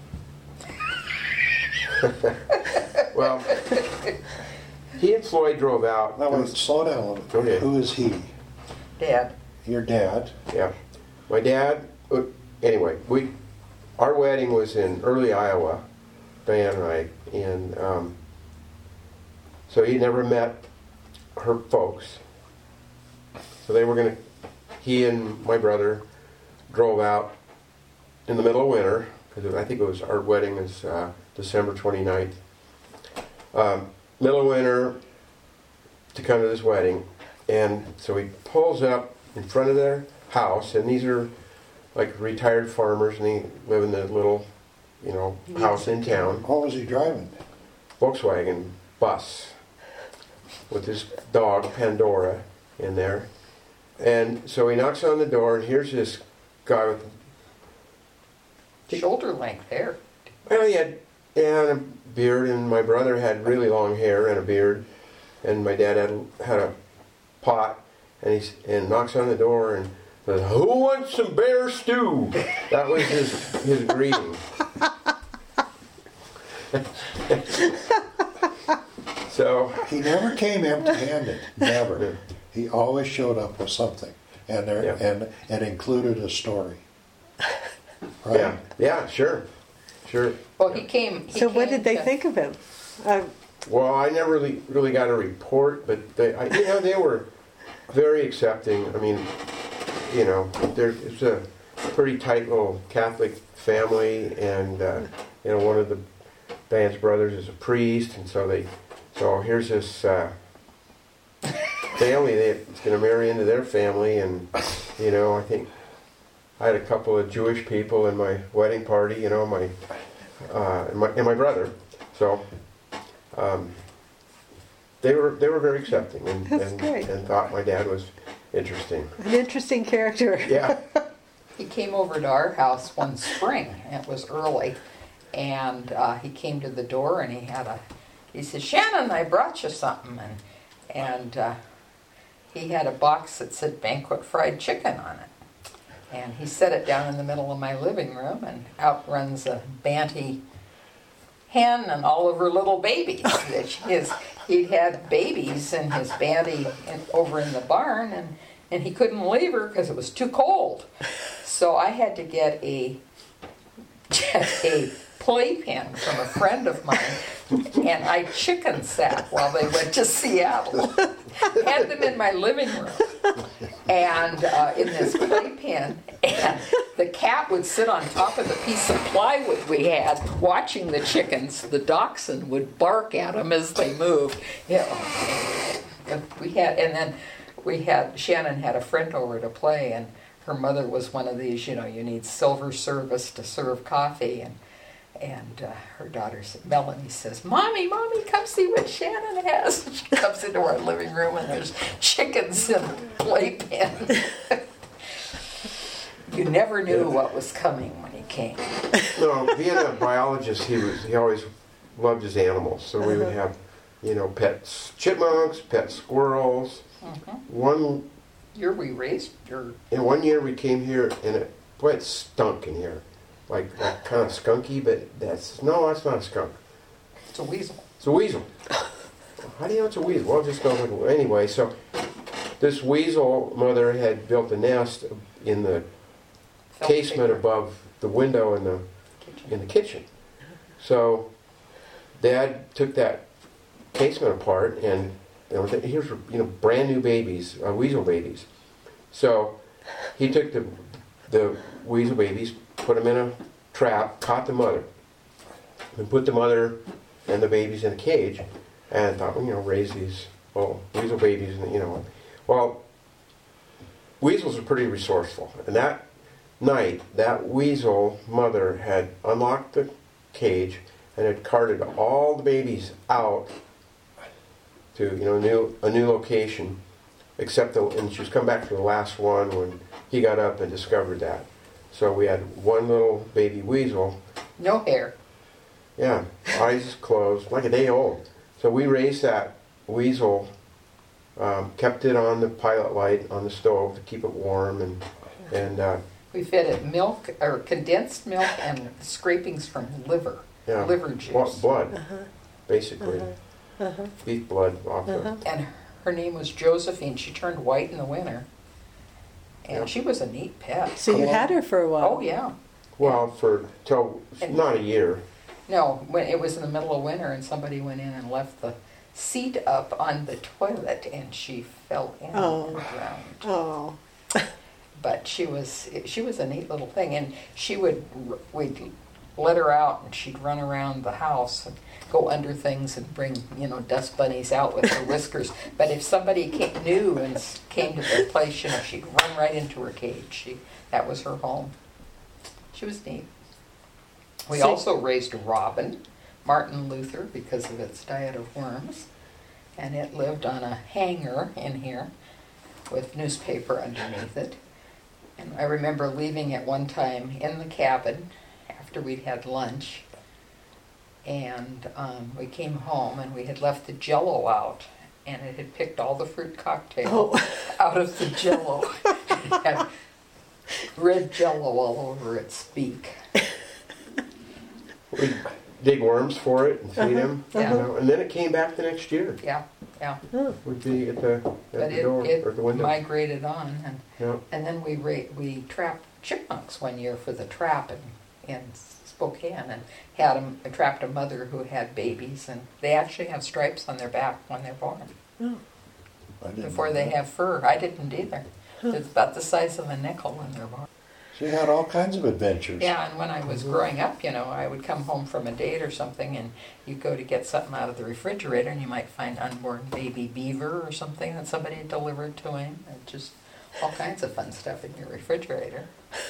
Well, he and Floyd drove out. Now wait, slow down a little bit. Okay. Who is he? Dad. Your dad. Yeah. My dad, uh, anyway, we, our wedding was in early Iowa, Diane and I, and um, so he never met her folks. So they were going to, he and my brother drove out in the middle of winter, because I think it was, our wedding is uh, December twenty-ninth. Um, middle of winter to come to this wedding. And so he pulls up in front of their house, and these are like retired farmers, and they live in the little, you know, house in town. What was he driving? Volkswagen bus with his dog, Pandora, in there. And so he knocks on the door, and here's this guy with, Shoulder length hair. well, he had, yeah, and a beard, and my brother had really long hair and a beard, and my dad had had a pot, and he and knocks on the door and says, "Who wants some bear stew?" That was his his greeting. So He never came empty-handed. Never. He always showed up with something, and there Yeah. and it included a story. Right? yeah, yeah, sure, sure. Well, he came. He So what came did they to- think of him? Uh, Well, I never really, really got a report, but they, I, you know, they were very accepting. I mean, you know, there it's a pretty tight little Catholic family, and uh, you know, one of the band's brothers is a priest, and so they, so here's this uh, family that's going to marry into their family, and you know, I think I had a couple of Jewish people in my wedding party, you know, my uh, and my and my brother, so. Um, they were they were very accepting, and That's and, great. and thought my dad was interesting. an interesting character. Yeah, He came over to our house one spring. It was early, and uh, he came to the door and he had a. He said, "Shannon, I brought you something," and and uh, he had a box that said "Banquet Fried Chicken" on it, and he set it down in the middle of my living room, and out runs a Banty hen and all of her little babies. His, he'd had babies in his Banty in, over in the barn, and, and he couldn't leave her because it was too cold. So I had to get a a playpen from a friend of mine, and I chicken sat while they went to Seattle. Had them in my living room, and uh, in this playpen, and the cat would sit on top of the piece of plywood we had, watching the chickens. The dachshund would bark at them as they moved. You know, we had, and then we had Shannon had a friend over to play, and her mother was one of these. You know, you need silver service to serve coffee, and. And uh, her daughter said, Melanie says, Mommy, Mommy, come see what Shannon has. She comes into our living room and there's chickens in the playpen. You never knew what was coming when he came. no, being a biologist, he was he always loved his animals. So we would have, you know, pet chipmunks, pet squirrels. Mm-hmm. One Year we raised your in one year we came here, and it boy, it stunk in here. Like, like kind of skunky, but that's no, that's not a skunk. it's a weasel. It's a weasel. How do you know it's a weasel? Well, it just smells like a anyway. So this weasel mother had built a nest in the Felt casement paper. above the window in the Kitchen. in the kitchen. So Dad took that casement apart, and you know, here's you know brand new babies, uh, weasel babies. So he took the the weasel babies, put them in a trap, caught the mother, and put the mother and the babies in a cage, and thought, well, you know, raise these little weasel babies, and you know, well, weasels are pretty resourceful, and that night, that weasel mother had unlocked the cage and had carted all the babies out to you know a new a new location, except the and she was come back for the last one when he got up and discovered that. So we had one little baby weasel. No hair. Yeah, eyes closed, like a day old. So we raised that weasel, um, kept it on the pilot light on the stove to keep it warm, and and uh, We fed it milk, or condensed milk, and scrapings from liver, yeah, liver juice. blo- blood, Uh-huh. basically, Uh-huh. Uh-huh. beef blood off Uh-huh. the. And her name was Josephine. She turned white in the winter. And Yep. she was a neat pet. So you had her for a while. Oh, yeah. Well, for till And- not a year. No, when it was in the middle of winter and somebody went in and left the seat up on the toilet and she fell in Oh. and drowned. Oh. But she was she was a neat little thing, and she would we'd let her out and she'd run around the house and go under things and bring, you know, dust bunnies out with her whiskers. But if somebody came, knew and s- came to the place, you know, she'd run right into her cage. She that was her home. She was neat. We So- also raised a robin, Martin Luther, because of its diet of worms, and it lived on a hanger in here with newspaper underneath it. And I remember leaving it one time in the cabin after we'd had lunch, and um, we came home and we had left the Jell-O out, and it had picked all the fruit cocktail Oh. out of the Jell-O. It had red Jell-O all over its beak. We dig worms for it and feed Uh-huh. him, Yeah. you know, and then it came back the next year. Yeah, yeah. Would be at the at But the it, door or the it window. migrated on, and Yeah. and then we ra- we trapped chipmunks one year for the trap in, in Spokane, and had them trapped a mother who had babies, and they actually have stripes on their back when they're born Oh. I didn't before know they that. have fur. I didn't either. It's about the size of a nickel when they're born. She had all kinds of adventures. Yeah, and when I was growing up, you know, I would come home from a date or something, and you go to get something out of the refrigerator, and you might find unborn baby beaver or something that somebody had delivered to him, and just all kinds of fun stuff in your refrigerator.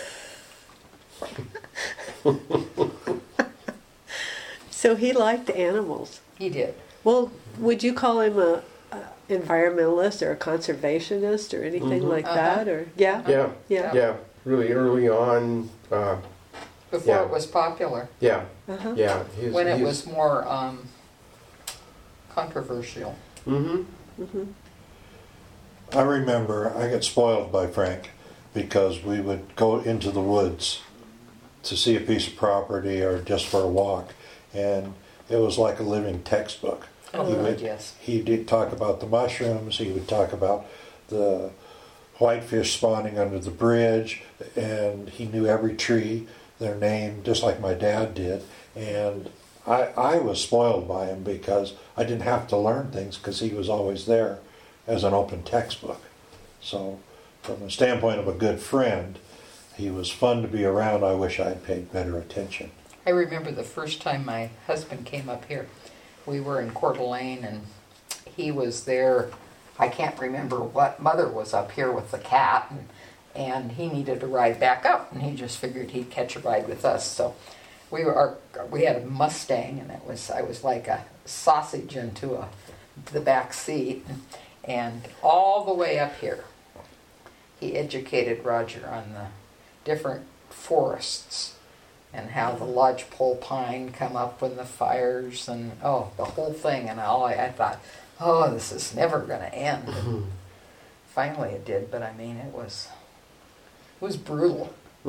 So he liked animals. He did. Well, would you call him a, a environmentalist or a conservationist or anything Mhm. like Uh-huh. that? Or yeah, Yeah, yeah, yeah. Really early on, uh, Before Yeah. it was popular, yeah, Uh-huh. yeah. He's, when it he's, was more um, controversial. Mm-hmm. Mm-hmm. I remember I got spoiled by Frank because we would go into the woods to see a piece of property or just for a walk, and it was like a living textbook. Oh, he God, would, yes. He did talk about the mushrooms. He would talk about the whitefish spawning under the bridge, and he knew every tree, their name, just like my dad did. And I, I was spoiled by him because I didn't have to learn things because he was always there as an open textbook. So from the standpoint of a good friend, he was fun to be around. I wish I had paid better attention. I remember the first time my husband came up here. We were in Coeur d'Alene, and he was there. I can't remember what mother was up here with the cat, and, and he needed a ride back up, and he just figured he'd catch a ride with us. So we were our, we had a Mustang, and it was I was like a sausage into a the back seat, and, and all the way up here, he educated Roger on the different forests and how the lodgepole pine come up when the fires, and oh, the whole thing. And all I, I thought, oh, this is never going to end. And finally, it did. But I mean, it was it was brutal.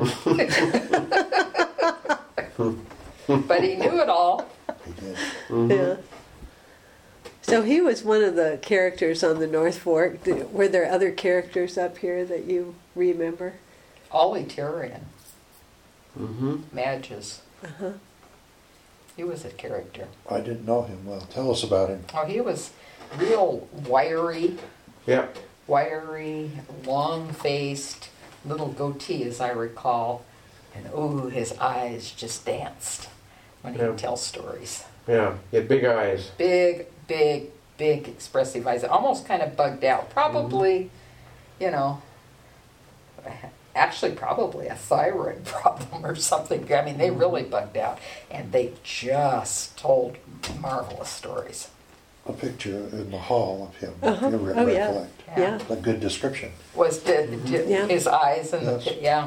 But he knew it all. He did. Mm-hmm. Yeah. So he was one of the characters on the North Fork. Did- Were there other characters up here that you remember? Ollie Terrian, Mm-hmm. Madges. Uh-huh. He was a character. I didn't know him well. Tell us about him. Oh, he was real wiry, Yeah. wiry, long-faced, little goatee, as I recall. And ooh, his eyes just danced when he Yeah. would tell stories. Yeah. He had big eyes. Big, big, big expressive eyes. Almost kind of bugged out. Probably, you know, actually probably a thyroid problem or something. I mean, they really bugged out. And they just told marvelous stories. A picture in the hall of him. Uh-huh. You re- Oh, yeah. recollect. Yeah. A good description. Was did, did Yeah. his eyes and Yes. the yeah,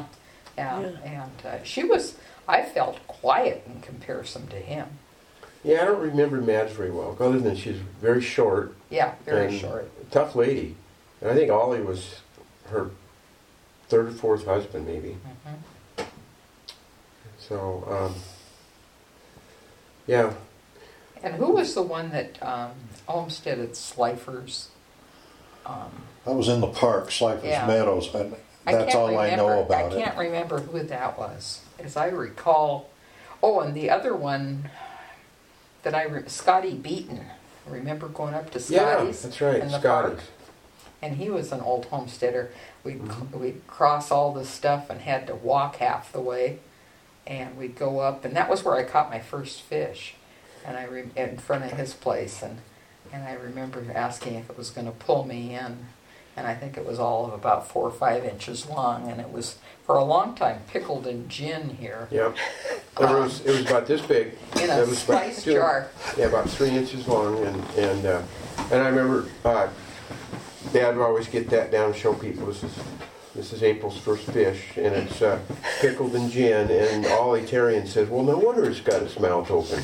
And, Yeah. and uh, she was, I felt quiet in comparison to him. Yeah, I don't remember Madge very well, other than she's very short. Yeah, very and short. Tough lady. And I think Ollie was her third or fourth husband, maybe. Mm-hmm. So, um, yeah. And who was the one that um, homesteaded Slifers? Um, I was in the park, Slifers Yeah. Meadows, and I that's can't all remember, I know about I can't remember who that was, as I recall. Oh, and the other one that I re- Scotty Beaton. Remember going up to Yeah, Scotty's? that's right, in the Scotty's. park? And he was an old homesteader. We'd Mhm. we'd cross all this stuff and had to walk half the way, and we'd go up, and that was where I caught my first fish, and I re- in front of his place, and and I remember asking if it was going to pull me in, and I think it was all of about four or five inches long, and it was for a long time pickled in gin here. Yep. It was, it was about this big. In a It was about spice two- jar. Yeah, about three inches long, and and uh, and I remember uh, Dad would always get that down and show people this is this is April's first fish, and it's uh, pickled in gin. And Ollie Tarian says, "Well, no wonder it's got its mouth open."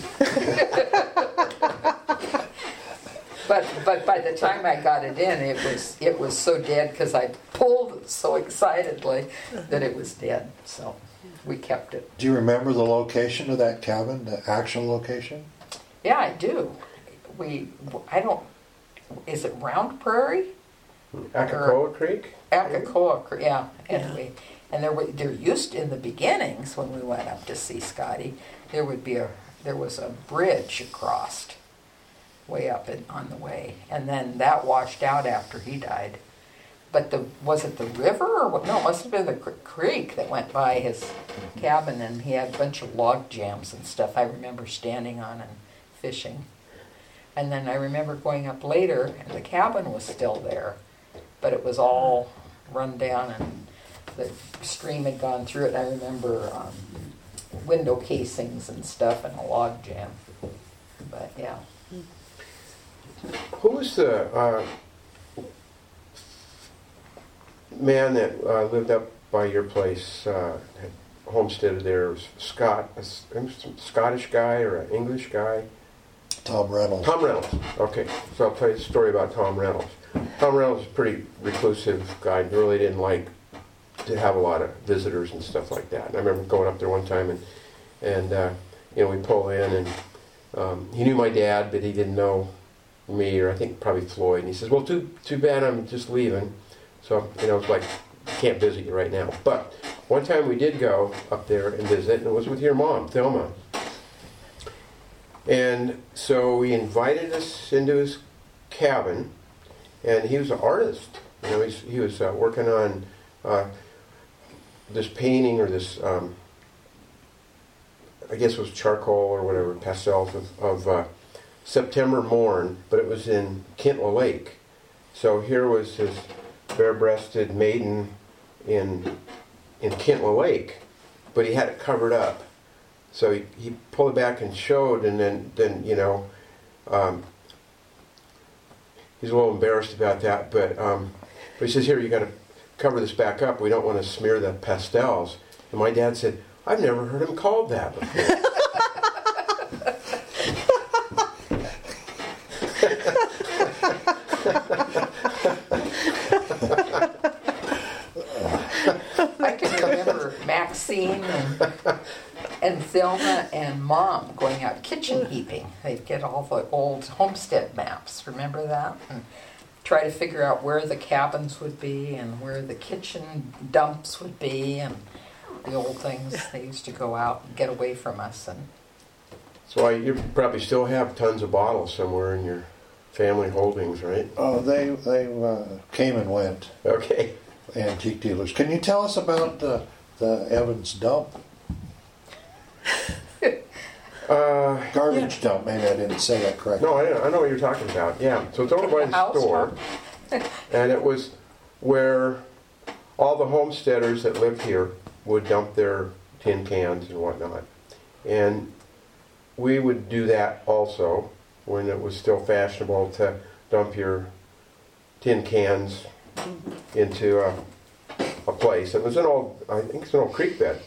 But but by the time I got it in, it was it was so dead because I pulled it so excitedly that it was dead. So we kept it. Do you remember the location of that cabin, the actual location? Yeah, I do. We I don't. Is it Round Prairie? Akakoa Creek. Akakoa, Cre- yeah. And Yeah. we and there were there used in the beginnings when we went up to see Scotty, there would be a there was a bridge across way up in, on the way, and then that washed out after he died. But the was it the river or what? No, it must have been the cr- creek that went by his cabin, and he had a bunch of log jams and stuff. I remember standing on and fishing, and then I remember going up later, and the cabin was still there, but it was all run down, and the stream had gone through it. I remember um, window casings and stuff, and a log jam. But yeah. Who was the uh, man that uh, lived up by your place, uh, had homesteaded there? It was Scott, a s- a Scottish guy or an English guy? Tom Reynolds. Tom Reynolds. Okay, so I'll tell you the story about Tom Reynolds. Tom Reynolds was a pretty reclusive guy. Really didn't like to have a lot of visitors and stuff like that. And I remember going up there one time, and and uh, you know, we pull in, and um, he knew my dad, but he didn't know me, or I think probably Floyd. And he says, "Well, too too bad, I'm just leaving." So you know, it's like, can't visit you right now. But one time we did go up there and visit, and it was with your mom, Thelma. And so he invited us into his cabin, and he was an artist. You know, he's, he was uh, working on uh, this painting or this, um, I guess it was charcoal or whatever, pastels of, of uh, September Morn, but it was in Kintla Lake. So here was his bare-breasted maiden in in Kintla Lake, but he had it covered up. So he, he pulled it back and showed, and then, then you know, um, he's a little embarrassed about that, but um, but he says, "Here, you got to cover this back up. We don't want to smear the pastels." And my dad said, "I've never heard him called that before." I can remember Maxine and, and Thelma and Mom going out kitchen heaping. They'd get all the old homestead maps. Remember that? And try to figure out where the cabins would be and where the kitchen dumps would be and the old things. They used to go out and get away from us. And So I, you probably still have tons of bottles somewhere in your family holdings, right? Oh, they they uh, came and went. Okay. Antique dealers. Can you tell us about the the Evans dump? Uh, Garbage dump. Maybe I didn't say that correctly. no, I, I know what you're talking about. Yeah. So it's over by The the house store, one? and it was where all the homesteaders that lived here would dump their tin cans and whatnot. And we would do that also when it was still fashionable to dump your tin cans into a, a place. It was an old, I think it's an old creek bed.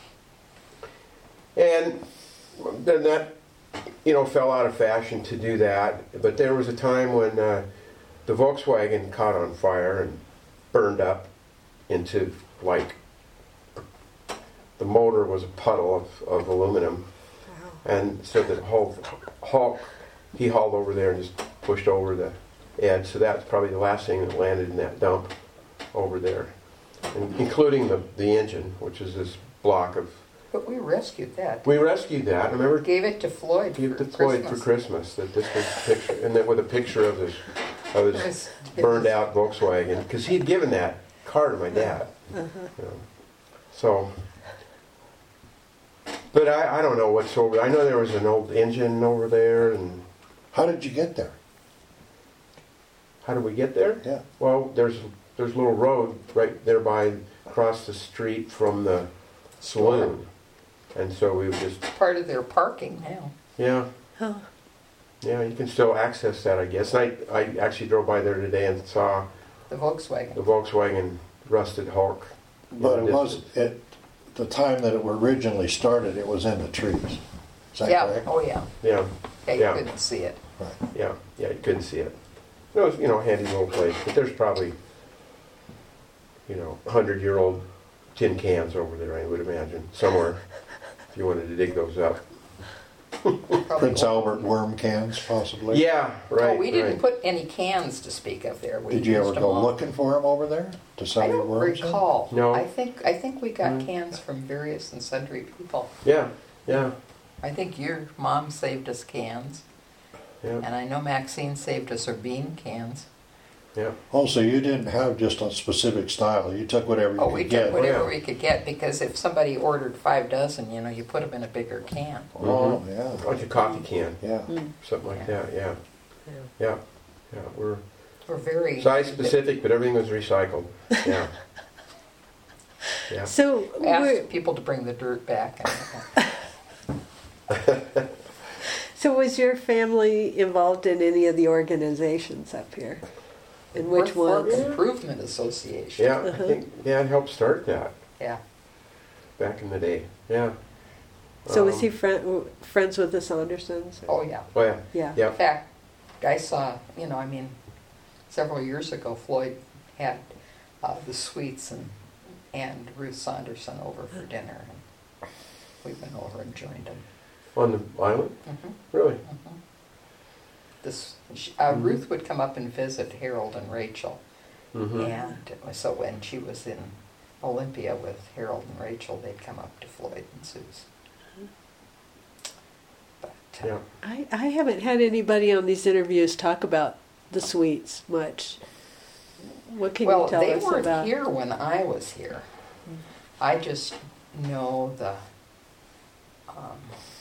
And then that, you know, fell out of fashion to do that. But there was a time when uh, the Volkswagen caught on fire and burned up into, like, the motor was a puddle of, of aluminum. Wow. And so the whole Hulk, he hauled over there and just pushed over the edge. So that's probably the last thing that landed in that dump over there, and including the, the engine, which is this block of... But we rescued that. We rescued that. I remember Gave it to Floyd gave it for to Floyd Christmas. for Christmas. That this was a picture, and then with a picture of this of It his was- it burned was- out Volkswagen, because he'd given that car to my dad. Uh-huh. You know. So, but I, I don't know what's over. I know there was an old engine over there, and How did you get there? how did we get there? Yeah. Well, there's there's a little road right there by across the street from the saloon, and so we would just Part of their parking now. yeah. Huh. Yeah, you can still access that, I guess. And I, I actually drove by there today and saw The Volkswagen. the Volkswagen rusted Hulk. But it Yeah, was, at the time that it originally started, it was in the trees. Is that Yeah, correct? oh yeah. Yeah, Yeah, you Yeah. couldn't see it. Right. yeah, yeah, you couldn't see it. It was, you know, a handy little place. But there's probably, you know, hundred-year-old tin cans over there, I would imagine, somewhere, if you wanted to dig those up. Probably Prince old. Albert worm cans, possibly? Yeah, right. Oh, we didn't right. put any cans to speak of there. We Did you used ever them go all. looking for them over there to sell I your don't worms in? recall. No. I think I think we got Mm. cans from various and sundry people. Yeah, yeah, I think your mom saved us cans, yeah, and I know Maxine saved us her bean cans. yeah. Oh, so you didn't have just a specific style. You took whatever you Oh, could we get. took whatever yeah. we could get because if somebody ordered five dozen, you know, you put them in a bigger can. Oh, Mhm. yeah. Like a coffee can, Yeah. something like Yeah. that, yeah. Yeah. Yeah, yeah, we're We're very size specific, but everything was recycled, yeah. Yeah. So, We asked we're- people to bring the dirt back. so was your family involved in any of the organizations up here? And which North Fork ones? Improvement Association. Yeah, Uh-huh. I think Dad helped start that Yeah. back in the day. Yeah. So was Um, he friend, friends with the Saundersons? Oh yeah. Oh yeah. Yeah. Yeah. In fact, I saw, you know, I mean, several years ago, Floyd had uh, the Sweets and, and Ruth Saunderson over for dinner, and we went over and joined them. On the island? hmm Really? This she, uh, Mhm. Ruth would come up and visit Harold and Rachel, Mm-hmm. and so when she was in Olympia with Harold and Rachel, they'd come up to Floyd and Sue's. But uh, Yeah. I, I haven't had anybody on these interviews talk about the Sweets much. What can well, you tell they us weren't about? here when I was here. I just know the um,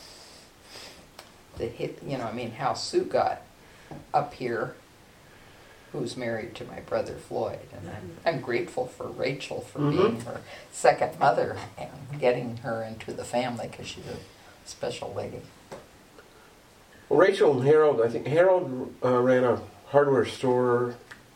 the hit. You know, I mean, how Sue got up here, who's married to my brother Floyd, and I'm, I'm grateful for Rachel for Mhm. being her second mother and getting her into the family because she's a special lady. Well, Rachel and Harold, I think Harold uh, ran a hardware store,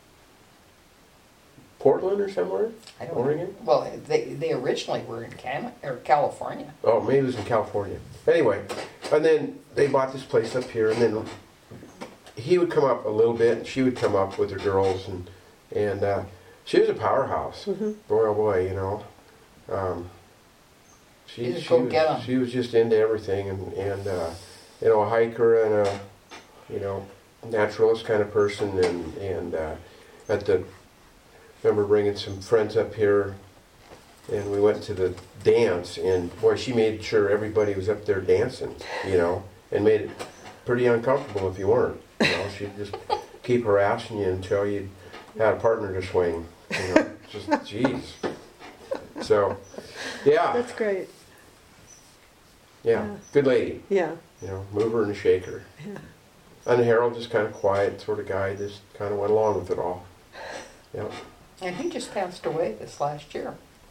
Portland or somewhere? I don't Oregon? know. Well, they they originally were in Cam- or California. Oh, maybe it was in California. Anyway, and then they bought this place up here, and then he would come up a little bit, and she would come up with her girls, and and uh, she was a powerhouse. Mhm. Boy, oh boy, you know. Um, she You just she go was, get 'em. she was just into everything, and and uh, you know, a hiker and a you know naturalist kind of person, and and uh, at the remember bringing some friends up here, and we went to the dance, and boy, she made sure everybody was up there dancing, you know, and made it pretty uncomfortable if you weren't. You know, she'd just keep harassing you until you had a partner to swing. You know, just jeez. So, yeah, That's great. yeah, Yeah. good lady. Yeah. You know, mover and a shaker. Yeah. And Harold, just kind of quiet sort of guy, just kind of went along with it all. Yeah. And he just passed away this last year.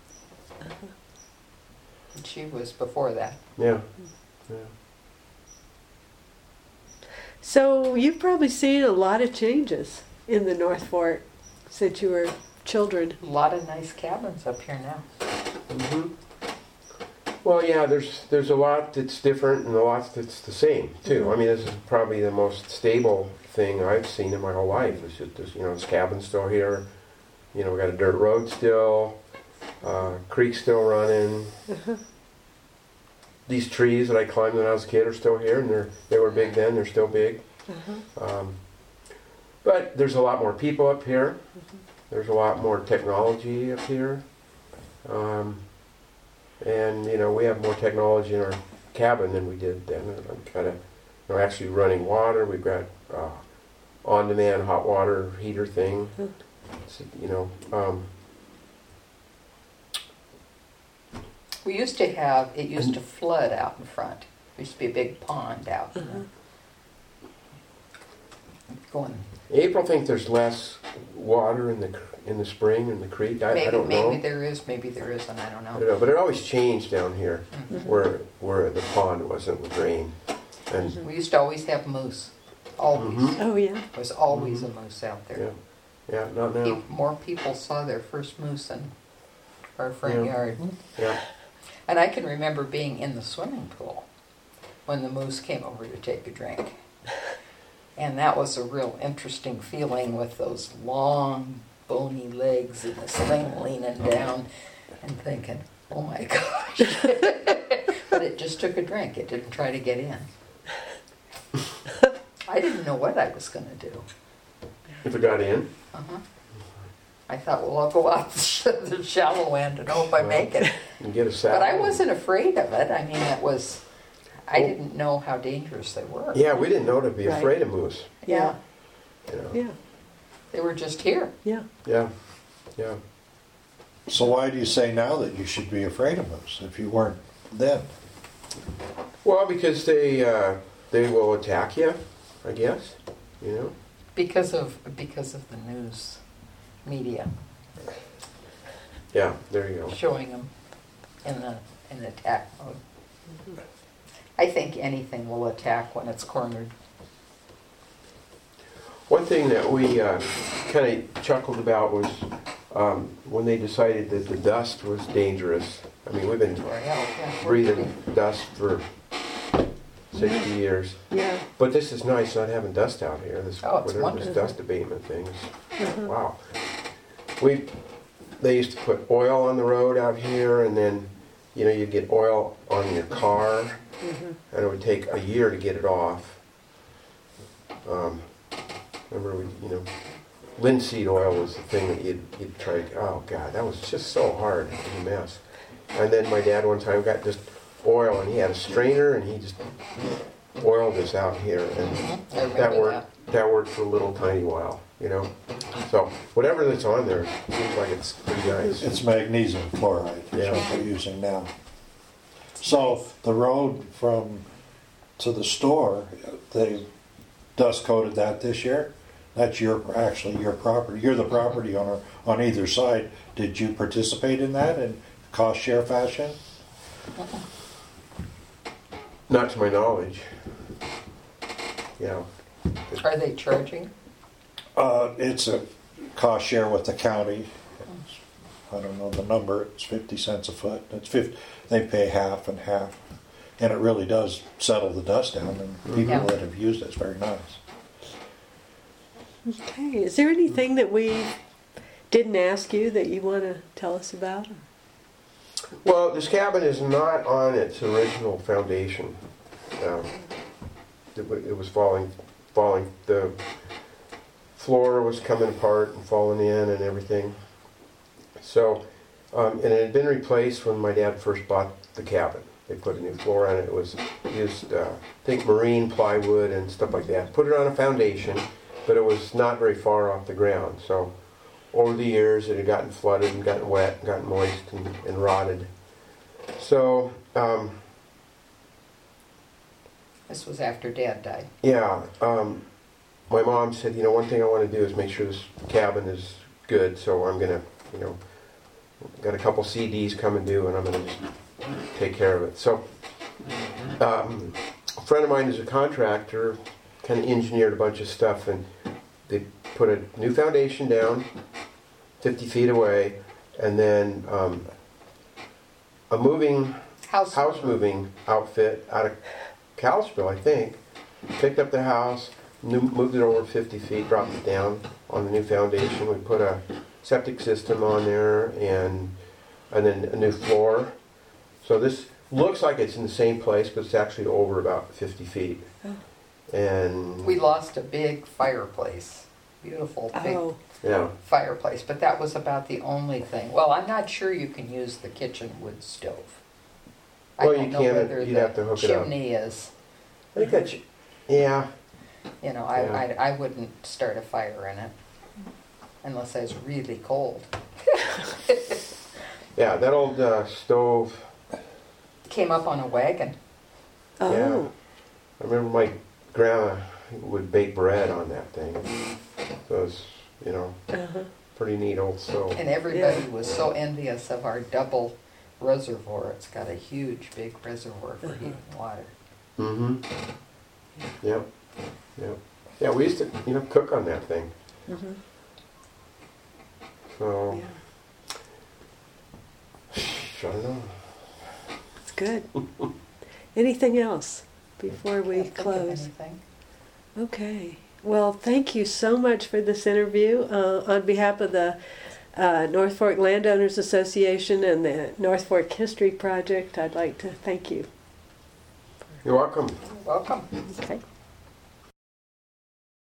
And she was before that. Yeah. Yeah. So you've probably seen a lot of changes in the North Fork since you were children. A lot of nice cabins up here now. hmm Well, yeah, there's there's a lot that's different and a lot that's the same too. I mean, this is probably the most stable thing I've seen in my whole life. It's just this, you know, this cabin's still here. You know, we got a dirt road still, uh, creek still running. Uh-huh. These trees that I climbed when I was a kid are still here, and they're they were big then. They're still big. Uh-huh. Um, but there's a lot more people up here. Mhm. There's a lot more technology up here. Um, and, you know, we have more technology in our cabin than we did then. I'm kind of, we're actually running water. We've got uh, on-demand hot water heater thing. Hmm. So, you know, um, We used to have, it used to flood out in front. There used to be a big pond out in Uh-huh. the, going. April thinks there's less water in the cr- in the spring in the creek. I, Maybe, I don't maybe know. there is, maybe there isn't, I don't I don't know. know. But it always changed down here Mhm. where where the pond wasn't with rain. And We used to always have moose. Always. Mhm. Oh, yeah. There was always a moose out there. yeah, yeah, not now. Pe- More people saw their first moose in our front Yeah. yard. Yeah. And I can remember being in the swimming pool when the moose came over to take a drink. And that was a real interesting feeling with those long, bony legs and this thing leaning down and thinking, oh my gosh. But it just took a drink. It didn't try to get in. I didn't know what I was going to do. If it got in, Uh-huh. I thought, well, I'll go out the shallow end and hope I make it. you get a saddle. But I wasn't afraid of it. I mean, it was, I Oh. didn't know how dangerous they were. Yeah, we didn't know to be Right. afraid of moose. Yeah. You know. Yeah. They were just here. Yeah. Yeah. Yeah. So why do you say now that you should be afraid of moose if you weren't then? Well, because they uh, they will attack you, I guess. You know. Because of because of the news media Yeah. There you go. showing them in the in attack mode. I think anything will attack when it's cornered. One thing that we uh, kind of chuckled about was um, when they decided that the dust was dangerous. I mean, we've been Or, yeah, yeah, we're breathing pretty- dust for sixty years. Yeah. But this is nice not having dust out here. This Oh, it's whatever wonderful. this dust abatement thing is. Wow. We they used to put oil on the road out here, and then you know you'd get oil on your car, and it would take a year to get it off. Um, remember, we you know, linseed oil was the thing that you'd you'd try. Oh God, that was just so hard. It was a mess. And then my dad one time got just oil, and he had a strainer, and he just oiled this out here, and I remember that worked. That worked for a little tiny while, you know. So whatever that's on there seems like it's pretty nice. It's magnesium chloride, is Yeah. what they're using now. So the road from to the store, they dust coated that this year. That's your actually your property. You're the property owner on either side. Did you participate in that in cost share fashion? Not to my knowledge. Yeah. Are they charging? Uh, it's a cost share with the county. It's, I don't know the number. It's fifty cents a foot. It's fifty. They pay half and half, and it really does settle the dust down. And people Yeah. that have used it, it's very nice. Okay. Is there anything that we didn't ask you that you want to tell us about? Well, this cabin is not on its original foundation. Um, it, wa- it was falling, falling. The floor was coming apart and falling in and everything. So, um, and it had been replaced when my dad first bought the cabin. They put a new floor on it. It was used, uh, I think, marine plywood and stuff like that. Put it on a foundation, but it was not very far off the ground. So, over the years, it had gotten flooded and gotten wet, and gotten moist and, and rotted. So, um, This was after Dad died. yeah, um, my mom said, you know, one thing I want to do is make sure this cabin is good. So I'm gonna, you know, got a couple C Ds coming due, and I'm gonna just take care of it. So, um, a friend of mine is a contractor, kind of engineered a bunch of stuff, and they put a new foundation down, fifty feet away, and then um, a moving House, house moving outfit out of Kalispell, I think, picked up the house, new, moved it over fifty feet, dropped it down on the new foundation. We put a septic system on there and and then a new floor. So this looks like it's in the same place, but it's actually over about fifty feet. Oh. And We lost a big fireplace, beautiful big Oh, yeah, fireplace, but that was about the only thing. Well, I'm not sure you can use the kitchen wood stove. I Well, don't you know can, whether you'd the have to hook it up. chimney is, I think that, yeah, you know, I, Yeah. I, I wouldn't start a fire in it unless I was really cold. yeah, that old uh, stove. Came up on a wagon. oh, Yeah. I remember my grandma would bake bread on that thing. So it was, you know, uh-huh. pretty neat old stove. And everybody Yeah. was so envious of our double reservoir. It's got a huge, big reservoir for Uh-huh. heating water. Mm-hmm. Yep. Yep. Yeah, we used to, you know, cook on that thing. Mhm. So, Yeah, I don't know. it's good. Anything else before we Can't think of close? anything. Okay. Well, thank you so much for this interview. Uh, on behalf of the uh, North Fork Landowners Association and the North Fork History Project, I'd like to thank you. You're welcome. Welcome. Okay.